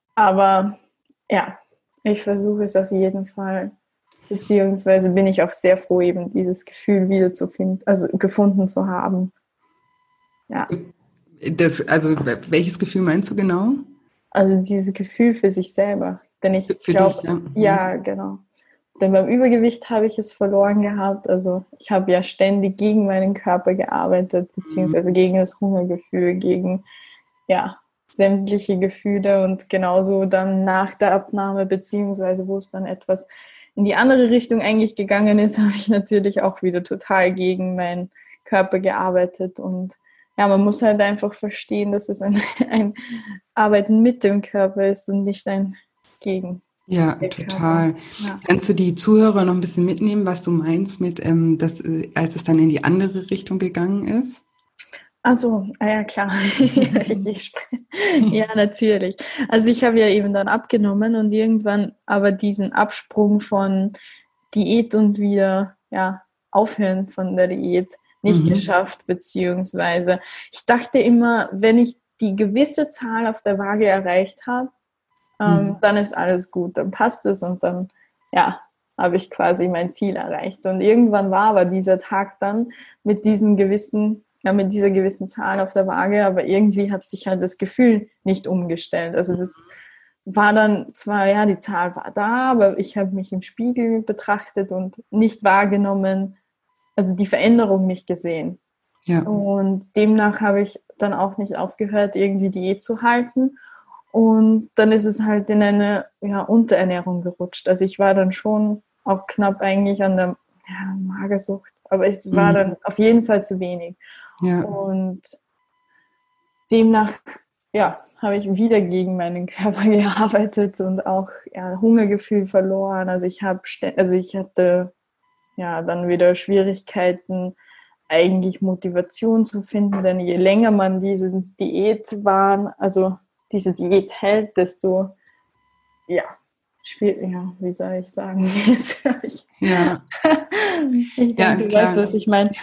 S2: aber ja, ich versuche es auf jeden Fall, beziehungsweise bin ich auch sehr froh, eben dieses Gefühl wiederzufinden, also gefunden zu haben. Ja.
S1: Das, also welches Gefühl meinst du genau?
S2: Also dieses Gefühl für sich selber, denn ich glaube, ja. ja, genau. Denn beim Übergewicht habe ich es verloren gehabt. Also ich habe ja ständig gegen meinen Körper gearbeitet, beziehungsweise gegen das Hungergefühl, gegen ja, sämtliche Gefühle und genauso dann nach der Abnahme, beziehungsweise wo es dann etwas in die andere Richtung eigentlich gegangen ist, habe ich natürlich auch wieder total gegen meinen Körper gearbeitet. Und ja, man muss halt einfach verstehen, dass es ein, ein Arbeiten mit dem Körper ist und nicht ein gegen
S1: Ja,
S2: den
S1: total.
S2: Körper. Ja.
S1: Kannst du die Zuhörer noch ein bisschen mitnehmen, was du meinst mit, ähm, dass, äh, als es dann in die andere Richtung gegangen ist?
S2: Also, ah ja, klar. ich spreche. Ja, natürlich. Also ich habe ja eben dann abgenommen und irgendwann aber diesen Absprung von Diät und wieder ja, aufhören von der Diät nicht
S1: Mhm.
S2: geschafft, beziehungsweise ich dachte immer, wenn ich die gewisse Zahl auf der Waage erreicht habe, ähm,
S1: Mhm.
S2: dann ist alles gut, dann passt es und dann, ja, habe ich quasi mein Ziel erreicht. Und irgendwann war aber dieser Tag dann mit diesem gewissen, ja, mit dieser gewissen Zahl auf der Waage, aber irgendwie hat sich halt das Gefühl nicht umgestellt. Also das war dann zwar, ja, die Zahl war da, aber ich habe mich im Spiegel betrachtet und nicht wahrgenommen, also die Veränderung nicht gesehen.
S1: Ja.
S2: Und demnach habe ich dann auch nicht aufgehört, irgendwie Diät zu halten. Und dann ist es halt in eine ja, Unterernährung gerutscht. Also ich war dann schon auch knapp eigentlich an der ja, Magersucht, aber es war
S1: Mhm.
S2: dann auf jeden Fall zu wenig.
S1: Ja.
S2: Und demnach, ja, habe ich wieder gegen meinen Körper gearbeitet und auch ja, Hungergefühl verloren. Also ich habe, also ich hatte ja dann wieder Schwierigkeiten, eigentlich Motivation zu finden, denn je länger man diese Diät war, also diese Diät hält, desto ja, schwierig, ja, wie soll ich sagen jetzt? ich,
S1: Ja.
S2: ich
S1: Ja,
S2: denke, du weißt,
S1: klar.
S2: was ich meine.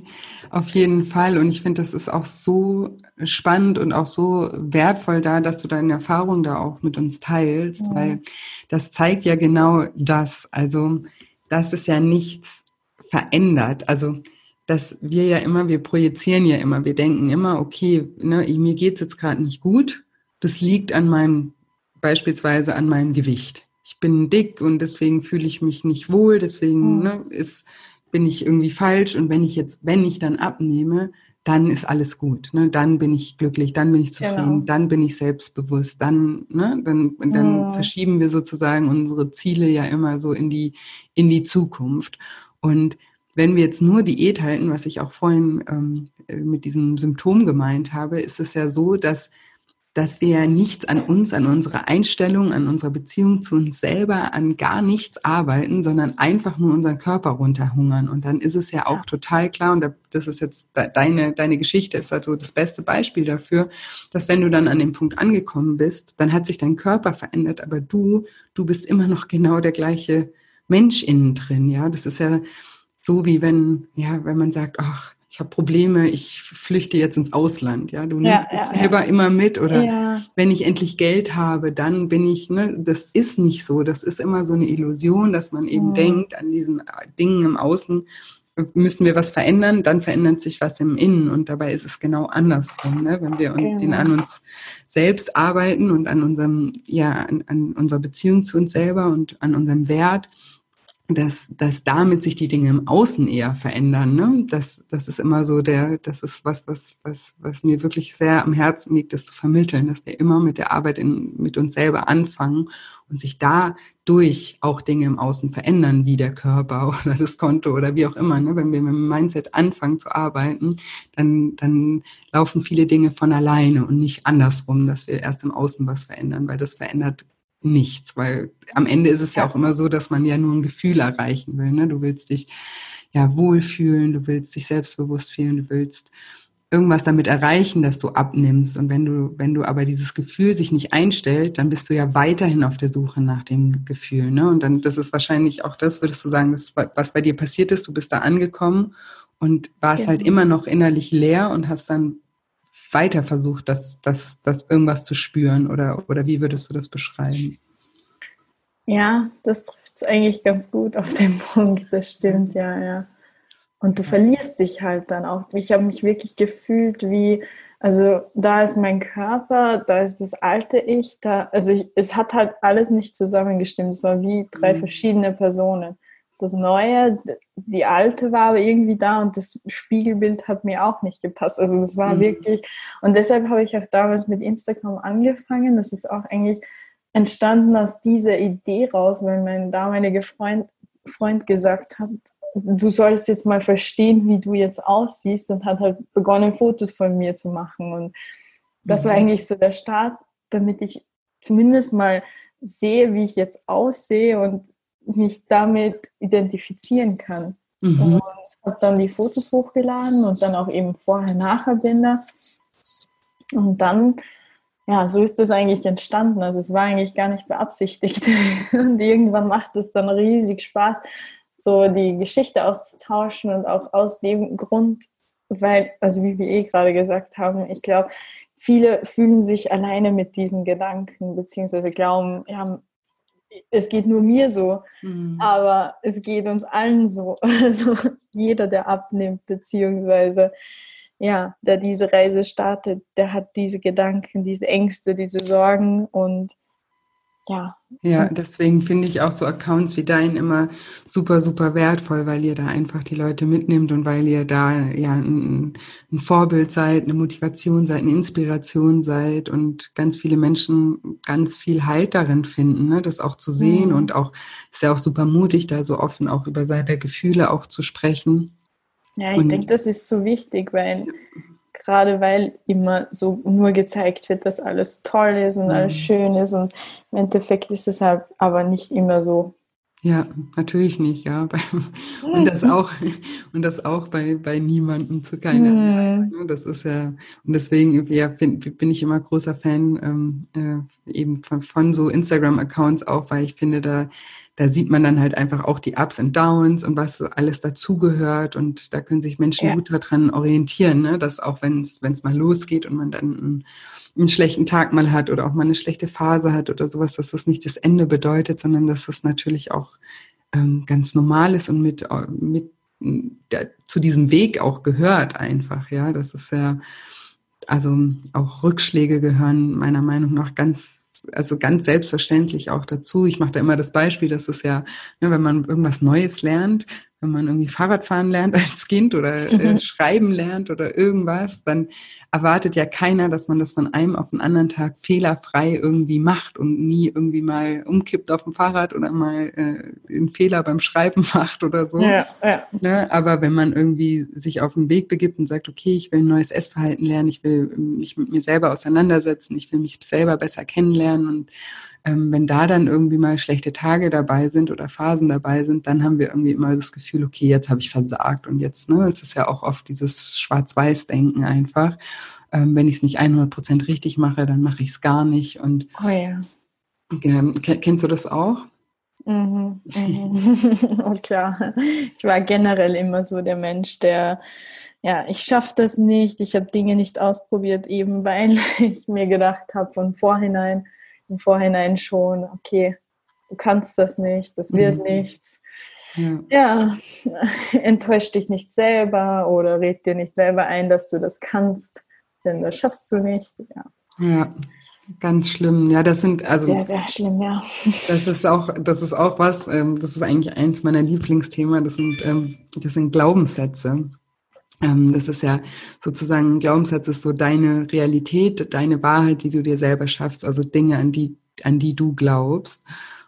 S1: Auf jeden Fall. Und ich finde, das ist auch so spannend und auch so wertvoll da, dass du deine Erfahrung da auch mit uns teilst,
S2: Ja.
S1: weil das zeigt ja genau das. Also, dass es ja nichts verändert. Also, dass wir ja immer, wir projizieren ja immer, wir denken immer, okay, ne, mir geht's jetzt gerade nicht gut. Das liegt an meinem, beispielsweise an meinem Gewicht. Ich bin dick und deswegen fühle ich mich nicht wohl, deswegen ne, ist bin ich irgendwie falsch und wenn ich jetzt, wenn ich dann abnehme, dann ist alles gut, ne? Dann bin ich glücklich, dann bin ich zufrieden,
S2: Genau.
S1: dann bin ich selbstbewusst, dann, ne? Dann, dann
S2: Mhm.
S1: verschieben wir sozusagen unsere Ziele ja immer so in die, in die Zukunft. Und wenn wir jetzt nur Diät halten, was ich auch vorhin ähm, mit diesem Symptom gemeint habe, ist es ja so, dass dass wir nichts an uns, an unserer Einstellung, an unserer Beziehung zu uns selber, an gar nichts arbeiten, sondern einfach nur unseren Körper runterhungern. Und dann ist es ja auch total klar, und das ist jetzt deine, deine Geschichte, ist also das beste Beispiel dafür, dass wenn du dann an dem Punkt angekommen bist, dann hat sich dein Körper verändert, aber du, du bist immer noch genau der gleiche Mensch innen drin. Ja, das ist ja so wie wenn, ja, wenn man sagt, ach, ich habe Probleme, ich flüchte jetzt ins Ausland. Ja, du nimmst
S2: Ja,
S1: dich
S2: ja,
S1: selber
S2: ja.
S1: immer mit oder
S2: Ja.
S1: wenn ich endlich Geld habe, dann bin ich, ne, das ist nicht so. Das ist immer so eine Illusion, dass man eben
S2: Mhm.
S1: denkt, an diesen Dingen im Außen müssen wir was verändern, dann verändert sich was im Innen und dabei ist es genau andersrum. Ne? Wenn wir in,
S2: Genau.
S1: an uns selbst arbeiten und an unserem, ja, an, an unserer Beziehung zu uns selber und an unserem Wert, dass, dass damit sich die Dinge im Außen eher verändern. Ne? Das, das ist immer so der, das ist was, was, was, was mir wirklich sehr am Herzen liegt, das zu vermitteln, dass wir immer mit der Arbeit in, mit uns selber anfangen und sich dadurch auch Dinge im Außen verändern, wie der Körper oder das Konto oder wie auch immer. Ne? Wenn wir mit dem Mindset anfangen zu arbeiten, dann, dann laufen viele Dinge von alleine und nicht andersrum, dass wir erst im Außen was verändern, weil das verändert nichts, weil am Ende ist es ja. ja auch immer so, dass man ja nur ein Gefühl erreichen will. Ne? Du willst dich ja wohlfühlen, du willst dich selbstbewusst fühlen, du willst irgendwas damit erreichen, dass du abnimmst. Und wenn du, wenn du aber dieses Gefühl sich nicht einstellt, dann bist du ja weiterhin auf der Suche nach dem Gefühl. Ne? Und dann, das ist wahrscheinlich auch das, würdest du sagen, das, was bei dir passiert ist, du bist da angekommen und warst
S2: Genau.
S1: halt immer noch innerlich leer und hast dann weiter versucht, das, das, das irgendwas zu spüren oder, oder wie würdest du das beschreiben?
S2: Ja, das trifft es eigentlich ganz gut auf den Punkt, das stimmt, ja, ja. Und du ja. verlierst dich halt dann auch. Ich habe mich wirklich gefühlt wie, also da ist mein Körper, da ist das alte Ich, da, also ich, es hat halt alles nicht zusammengestimmt, es war wie drei mhm. verschiedene Personen. Das Neue, die Alte war aber irgendwie da und das Spiegelbild hat mir auch nicht gepasst. Also das war mhm. wirklich, und deshalb habe ich auch damals mit Instagram angefangen. Das ist auch eigentlich entstanden aus dieser Idee raus, weil mein damaliger Freund, Freund gesagt hat, du sollst jetzt mal verstehen, wie du jetzt aussiehst, und hat halt begonnen, Fotos von mir zu machen. Und das war eigentlich so der Start, damit ich zumindest mal sehe, wie ich jetzt aussehe und mich damit identifizieren kann. Mhm. Und habe dann die Fotos hochgeladen und dann auch eben Vorher-Nachher-Bilder. Und dann, ja, so ist das eigentlich entstanden. Also es war eigentlich gar nicht beabsichtigt. Und irgendwann macht es dann riesig Spaß, so die Geschichte auszutauschen, und auch aus dem Grund, weil, also wie wir eh gerade gesagt haben, ich glaube, viele fühlen sich alleine mit diesen Gedanken, beziehungsweise glauben, ja, es geht nur mir so, mhm. aber es geht uns allen so. Also jeder, der abnimmt, beziehungsweise ja, der diese Reise startet, der hat diese Gedanken, diese Ängste, diese Sorgen, und ja.
S1: Ja, deswegen finde ich auch so Accounts wie dein immer super, super wertvoll, weil ihr da einfach die Leute mitnimmt und weil ihr da ja ein, ein Vorbild seid, eine Motivation seid, eine Inspiration seid und ganz viele Menschen ganz viel Halt darin finden, ne, das auch zu sehen, mhm. und auch ist ja auch super mutig, da so offen auch über seine Gefühle auch zu sprechen.
S2: Ja, ich denke, das ist so wichtig, weil ja. gerade weil immer so nur gezeigt wird, dass alles toll ist und mhm. alles schön ist, und im Endeffekt ist es halt aber nicht immer so.
S1: Ja, natürlich nicht, ja. Und das auch, und das auch bei, bei niemandem zu keiner mhm. Zeit. Das ist ja, und deswegen ja, bin, bin ich immer großer Fan ähm, äh, eben von, von so Instagram-Accounts auch, weil ich finde, da Da sieht man dann halt einfach auch die Ups und Downs und was alles dazugehört, und da können sich Menschen ja. gut daran orientieren, ne? Dass auch wenn es wenn es mal losgeht und man dann einen, einen schlechten Tag mal hat oder auch mal eine schlechte Phase hat oder sowas, dass das nicht das Ende bedeutet, sondern dass das natürlich auch ähm, ganz normal ist und mit, mit der, zu diesem Weg auch gehört einfach, ja. Das ist ja, also auch Rückschläge gehören meiner Meinung nach ganz also ganz selbstverständlich auch dazu. Ich mache da immer das Beispiel, dass es ja, ne, wenn man irgendwas Neues lernt, wenn man irgendwie Fahrradfahren lernt als Kind oder äh, Schreiben lernt oder irgendwas, dann erwartet ja keiner, dass man das von einem auf den anderen Tag fehlerfrei irgendwie macht und nie irgendwie mal umkippt auf dem Fahrrad oder mal äh, einen Fehler beim Schreiben macht oder so. Ja, ja. Ne? Aber wenn man irgendwie sich auf den Weg begibt und sagt, okay, ich will ein neues Essverhalten lernen, ich will mich mit mir selber auseinandersetzen, ich will mich selber besser kennenlernen, und ähm, wenn da dann irgendwie mal schlechte Tage dabei sind oder Phasen dabei sind, dann haben wir irgendwie immer das Gefühl, okay, jetzt habe ich versagt, und jetzt, ne, es ist ja auch oft dieses Schwarz-Weiß-Denken einfach. Ähm, wenn ich es nicht hundert Prozent richtig mache, dann mache ich es gar nicht. Und
S2: oh ja.
S1: ähm, kennst du das auch?
S2: Mhm, mhm. Und klar, ich war generell immer so der Mensch, der, ja, ich schaffe das nicht, ich habe Dinge nicht ausprobiert, eben weil ich mir gedacht habe von vorhinein, im Vorhinein schon, okay, du kannst das nicht, das wird mhm. nichts. Ja. ja, enttäusch dich nicht selber oder red dir nicht selber ein, dass du das kannst, denn das schaffst du nicht. Ja,
S1: ja. Ganz schlimm. Ja, das sind also
S2: sehr, sehr schlimm, ja.
S1: Das ist auch, das ist auch was, ähm, das ist eigentlich eins meiner Lieblingsthemen, das sind, ähm, das sind Glaubenssätze. Ähm, das ist ja sozusagen, ein Glaubenssatz ist so deine Realität, deine Wahrheit, die du dir selber schaffst, also Dinge, an die, an die du glaubst.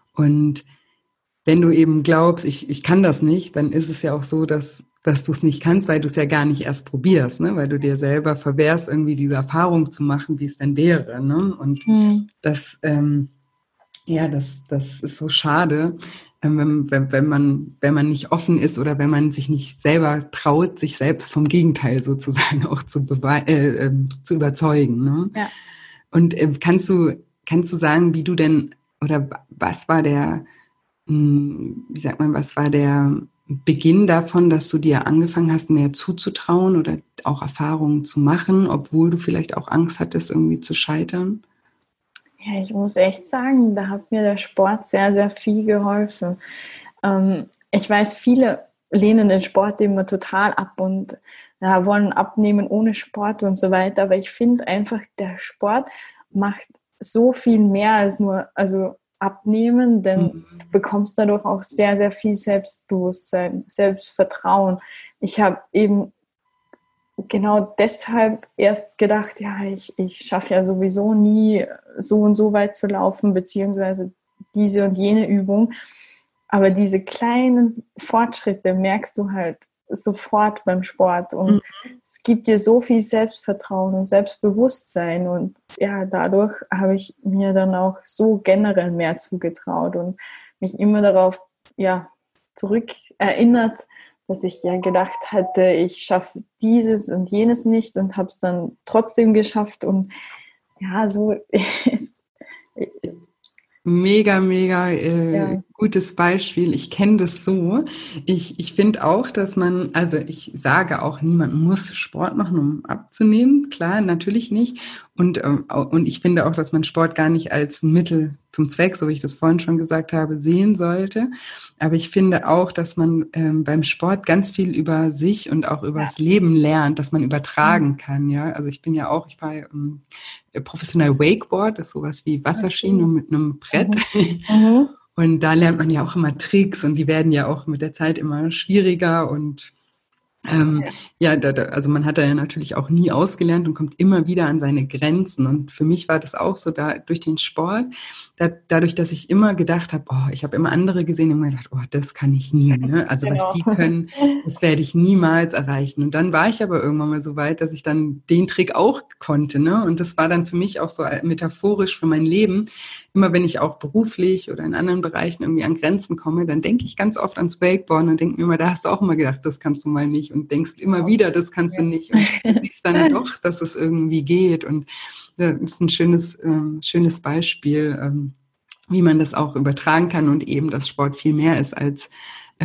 S1: Und wenn du eben glaubst, ich, ich kann das nicht, dann ist es ja auch so, dass dass du es nicht kannst, weil du es ja gar nicht erst probierst, ne? Weil du dir selber verwehrst, irgendwie diese Erfahrung zu machen, wie es denn wäre. Ne? Und mhm. das, ähm, ja, das, das ist so schade, ähm, wenn, wenn, man, wenn man nicht offen ist oder wenn man sich nicht selber traut, sich selbst vom Gegenteil sozusagen auch zu, bewei- äh, äh, zu überzeugen. Ne? Ja. Und äh, kannst du, kannst du sagen, wie du denn, oder was war der, mh, wie sagt man, was war der Beginn davon, dass du dir angefangen hast, mehr zuzutrauen oder auch Erfahrungen zu machen, obwohl du vielleicht auch Angst hattest, irgendwie zu scheitern?
S2: Ja, ich muss echt sagen, da hat mir der Sport sehr, sehr viel geholfen. Ähm, ich weiß, viele lehnen den Sport immer total ab und ja, wollen abnehmen ohne Sport und so weiter, aber ich finde einfach, der Sport macht so viel mehr als nur, also abnehmen, denn mhm. du bekommst dadurch auch sehr, sehr viel Selbstbewusstsein, Selbstvertrauen. Ich habe eben genau deshalb erst gedacht, ja, ich, ich schaffe ja sowieso nie so und so weit zu laufen, beziehungsweise diese und jene Übung. Aber diese kleinen Fortschritte merkst du halt sofort beim Sport und mhm. es gibt dir so viel Selbstvertrauen und Selbstbewusstsein und ja, dadurch habe ich mir dann auch so generell mehr zugetraut und mich immer darauf ja, zurück erinnert, dass ich ja gedacht hatte, ich schaffe dieses und jenes nicht und habe es dann trotzdem geschafft und ja, so ist
S1: Mega, mega äh,
S2: ja.
S1: gutes Beispiel. Ich kenne das so. Ich, ich finde auch, dass man, also ich sage auch, niemand muss Sport machen, um abzunehmen. Klar, natürlich nicht. Und, äh, und ich finde auch, dass man Sport gar nicht als Mittel zum Zweck, so wie ich das vorhin schon gesagt habe, sehen sollte. Aber ich finde auch, dass man ähm, beim Sport ganz viel über sich und auch über das Leben lernt, dass man übertragen kann. Ja, also ich bin ja auch, ich fahre ähm, professionell Wakeboard, das ist sowas wie Wasserski, nur mit einem Brett. Mhm. Und da lernt man ja auch immer Tricks und die werden ja auch mit der Zeit immer schwieriger und Ähm, ja, da, da, also man hat da ja natürlich auch nie ausgelernt und kommt immer wieder an seine Grenzen. Und für mich war das auch so, da durch den Sport, da, dadurch, dass ich immer gedacht habe, oh, ich habe immer andere gesehen und mir gedacht, oh, das kann ich nie. Ne? Also genau. Was die können, das werde ich niemals erreichen. Und dann war ich aber irgendwann mal so weit, dass ich dann den Trick auch konnte. Ne? Und das war dann für mich auch so metaphorisch für mein Leben. Immer wenn ich auch beruflich oder in anderen Bereichen irgendwie an Grenzen komme, dann denke ich ganz oft ans Wakeboarden und denke mir immer, da hast du auch immer gedacht, das kannst du mal nicht und denkst immer wieder, das kannst du nicht und du siehst dann doch, dass es irgendwie geht und das ist ein schönes, äh, schönes Beispiel, ähm, wie man das auch übertragen kann und eben, dass Sport viel mehr ist als äh,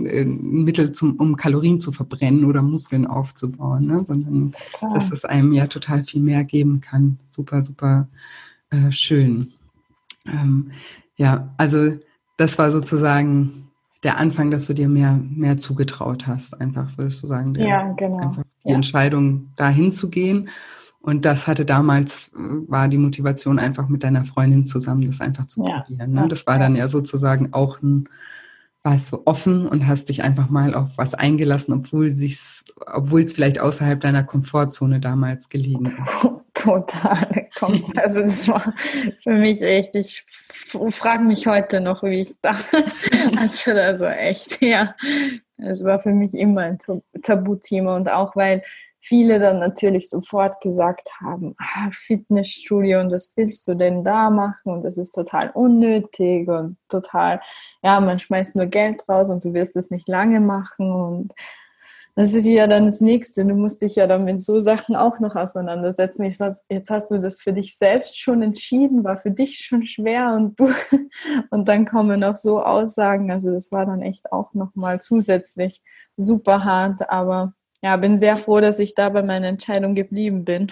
S1: ein Mittel, zum, um Kalorien zu verbrennen oder Muskeln aufzubauen, ne? Sondern total. Dass es einem ja total viel mehr geben kann. Super, super äh, schön. Ähm, ja, also das war sozusagen der Anfang, dass du dir mehr, mehr zugetraut hast, einfach würdest du sagen, der,
S2: ja, genau.
S1: einfach die
S2: ja.
S1: Entscheidung, dahin zu gehen. Und das hatte damals, war die Motivation einfach mit deiner Freundin zusammen, das einfach zu ja. probieren. Ne? Das war dann ja sozusagen auch ein, warst so offen und hast dich einfach mal auf was eingelassen, obwohl sich's, obwohl es vielleicht außerhalb deiner Komfortzone damals gelegen ist.
S2: Total. Also das war für mich echt, ich frage mich heute noch, wie ich da, also das war echt, ja, es war für mich immer ein Tabuthema und auch, weil viele dann natürlich sofort gesagt haben, ah, Fitnessstudio und was willst du denn da machen und das ist total unnötig und total, ja, man schmeißt nur Geld raus und du wirst es nicht lange machen und das ist ja dann das Nächste. Du musst dich ja dann mit so Sachen auch noch auseinandersetzen. Ich sag, jetzt hast du das für dich selbst schon entschieden, war für dich schon schwer und du und dann kommen noch so Aussagen. Also das war dann echt auch nochmal zusätzlich super hart. Aber ja, bin sehr froh, dass ich da bei meiner Entscheidung geblieben bin.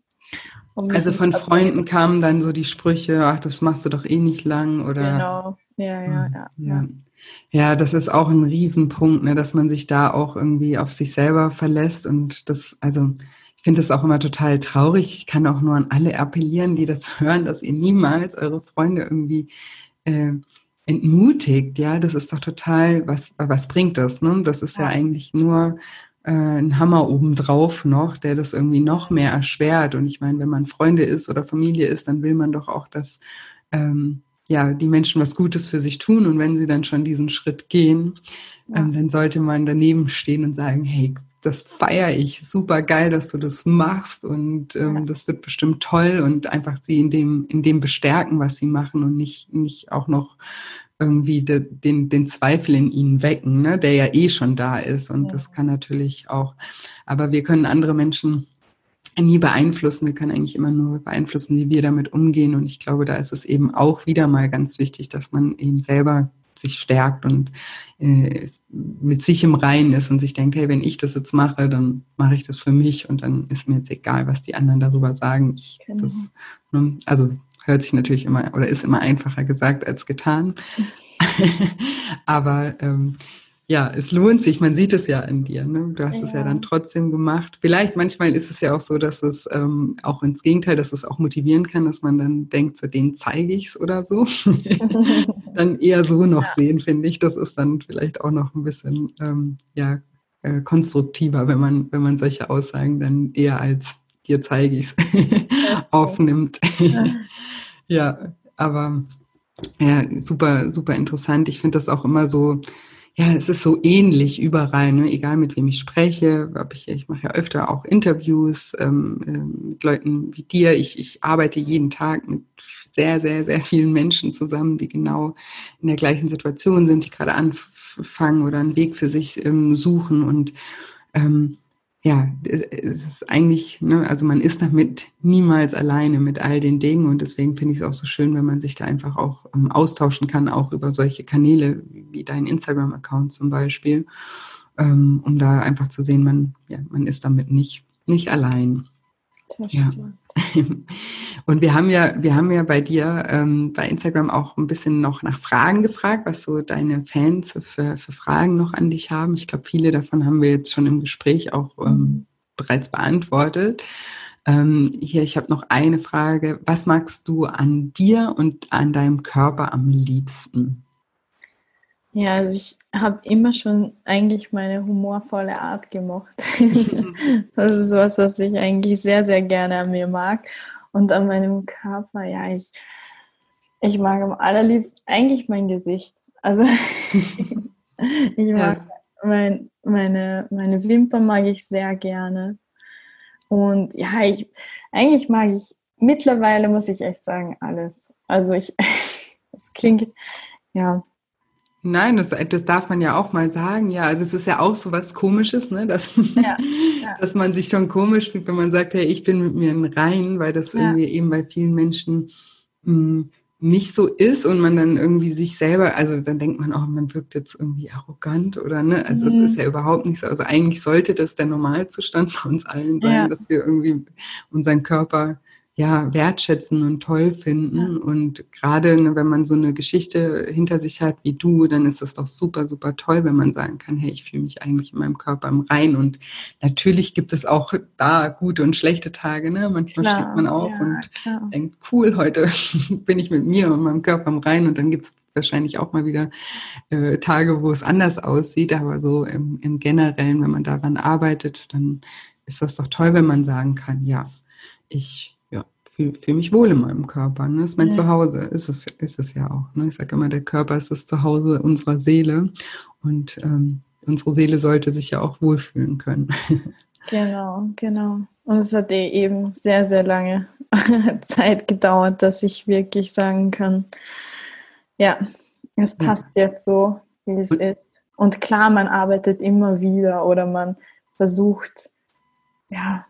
S1: Also von Freunden kamen dann so die Sprüche, ach, das machst du doch eh nicht lang oder.
S2: Genau, ja, ja, ja.
S1: ja. Ja, das ist auch ein Riesenpunkt, ne, dass man sich da auch irgendwie auf sich selber verlässt und das, also ich finde das auch immer total traurig. Ich kann auch nur an alle appellieren, die das hören, dass ihr niemals eure Freunde irgendwie äh, entmutigt. Ja, das ist doch total, was, was bringt das? Ne? Das ist ja, ja eigentlich nur äh, ein Hammer obendrauf noch, der das irgendwie noch mehr erschwert. Und ich meine, wenn man Freunde ist oder Familie ist, dann will man doch auch, dass ähm, ja, die Menschen was Gutes für sich tun und wenn sie dann schon diesen Schritt gehen, ja. ähm, dann sollte man daneben stehen und sagen, hey, das feiere ich, super geil, dass du das machst und ähm, ja. das wird bestimmt toll und einfach sie in dem, in dem bestärken, was sie machen und nicht, nicht auch noch irgendwie de, den, den Zweifel in ihnen wecken, ne, der ja eh schon da ist und ja. das kann natürlich auch, aber wir können andere Menschen nie beeinflussen. Wir können eigentlich immer nur beeinflussen, wie wir damit umgehen. Und ich glaube, da ist es eben auch wieder mal ganz wichtig, dass man eben selber sich stärkt und äh, mit sich im Reinen ist und sich denkt, hey, wenn ich das jetzt mache, dann mache ich das für mich und dann ist mir jetzt egal, was die anderen darüber sagen. Ich, genau. das, ne, also hört sich natürlich immer oder ist immer einfacher gesagt als getan. Aber ähm, ja, es lohnt sich, man sieht es ja in dir, ne? Du hast ja. es ja dann trotzdem gemacht. Vielleicht manchmal ist es ja auch so, dass es ähm, auch ins Gegenteil, dass es auch motivieren kann, dass man dann denkt, so denen zeige ich es oder so. Dann eher so noch ja. sehen, finde ich. Das ist dann vielleicht auch noch ein bisschen, ähm, ja, äh, konstruktiver, wenn man, wenn man solche Aussagen dann eher als dir zeige ich es aufnimmt. Ja, aber ja, super, super interessant. Ich finde das auch immer so, ja, es ist so ähnlich überall, ne? Egal mit wem ich spreche. Ob ich, ich mache ja öfter auch Interviews ähm, mit Leuten wie dir. Ich, ich arbeite jeden Tag mit sehr, sehr, sehr vielen Menschen zusammen, die genau in der gleichen Situation sind, die gerade anfangen oder einen Weg für sich ähm, suchen. Und ähm, ja, es ist eigentlich, ne, also man ist damit niemals alleine mit all den Dingen und deswegen finde ich es auch so schön, wenn man sich da einfach auch ähm, austauschen kann, auch über solche Kanäle wie dein Instagram-Account zum Beispiel, ähm, um da einfach zu sehen, man, ja, man ist damit nicht, nicht allein.
S2: Das
S1: ja.
S2: stimmt.
S1: Und wir haben ja, wir haben ja bei dir ähm, bei Instagram auch ein bisschen noch nach Fragen gefragt, was so deine Fans für, für Fragen noch an dich haben. Ich glaube, viele davon haben wir jetzt schon im Gespräch auch ähm, mhm. bereits beantwortet. Ähm, hier, ich habe noch eine Frage. Was magst du an dir und an deinem Körper am liebsten?
S2: Ja, also ich habe immer schon eigentlich meine humorvolle Art gemocht. Das ist was, was ich eigentlich sehr, sehr gerne an mir mag. Und an meinem Körper, ja, ich, ich mag am allerliebsten eigentlich mein Gesicht. Also ich mag ja. mein, meine, meine Wimpern mag ich sehr gerne. Und ja, ich eigentlich mag ich mittlerweile, muss ich echt sagen, alles. Also ich, es klingt, ja.
S1: Nein, das, das darf man ja auch mal sagen. Ja, also es ist ja auch so was Komisches, ne? dass, ja, ja. dass man sich schon komisch fühlt, wenn man sagt, hey, ich bin mit mir im Reinen, weil das ja. irgendwie eben bei vielen Menschen mh, nicht so ist und man dann irgendwie sich selber, also dann denkt man auch, man wirkt jetzt irgendwie arrogant oder ne, also es mhm. ist ja überhaupt nicht so, also eigentlich sollte das der Normalzustand bei uns allen sein, ja. dass wir irgendwie unseren Körper ja, wertschätzen und toll finden. Ja. Und gerade ne, wenn man so eine Geschichte hinter sich hat wie du, dann ist das doch super, super toll, wenn man sagen kann, hey, ich fühle mich eigentlich in meinem Körper im Rein. Und natürlich gibt es auch da gute und schlechte Tage. Ne? Manchmal klar, steht man auf ja, und klar. denkt, cool, heute bin ich mit mir und meinem Körper im Rein. Und dann gibt es wahrscheinlich auch mal wieder äh, Tage, wo es anders aussieht. Aber so im, im Generellen, wenn man daran arbeitet, dann ist das doch toll, wenn man sagen kann, ja, ich fühle fühl mich wohl in meinem Körper. Ne? Das ist mein ja. Zuhause, ist es, ist es ja auch. Ne? Ich sage immer, der Körper ist das Zuhause unserer Seele und ähm, unsere Seele sollte sich ja auch wohlfühlen können.
S2: Genau, genau. Und es hat eh eben sehr, sehr lange Zeit gedauert, dass ich wirklich sagen kann, ja, es passt ja. jetzt so, wie es und, ist. Und klar, man arbeitet immer wieder oder man versucht, ja,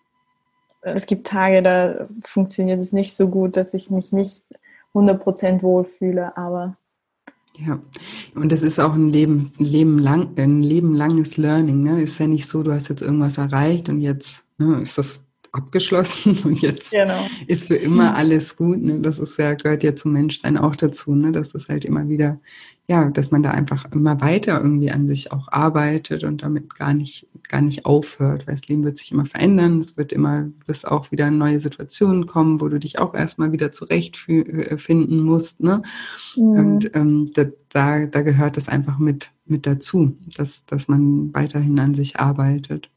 S2: es gibt Tage, da funktioniert es nicht so gut, dass ich mich nicht hundert Prozent wohlfühle, aber
S1: ja, und das ist auch ein Leben, ein Leben lang, ein lebenlanges Learning, ne? Ist ja nicht so, du hast jetzt irgendwas erreicht und jetzt ne, ist das abgeschlossen und jetzt genau. ist für immer alles gut, ne? Das ist ja, gehört ja zum Menschsein auch dazu, ne? Das ist halt immer wieder, ja, dass man da einfach immer weiter irgendwie an sich auch arbeitet und damit gar nicht, gar nicht aufhört, weil das Leben wird sich immer verändern, es wird immer, wirst auch wieder neue Situationen kommen, wo du dich auch erstmal wieder zurechtfinden musst, ne? Mhm. Und ähm, da, da, da gehört das einfach mit, mit dazu, dass, dass man weiterhin an sich arbeitet.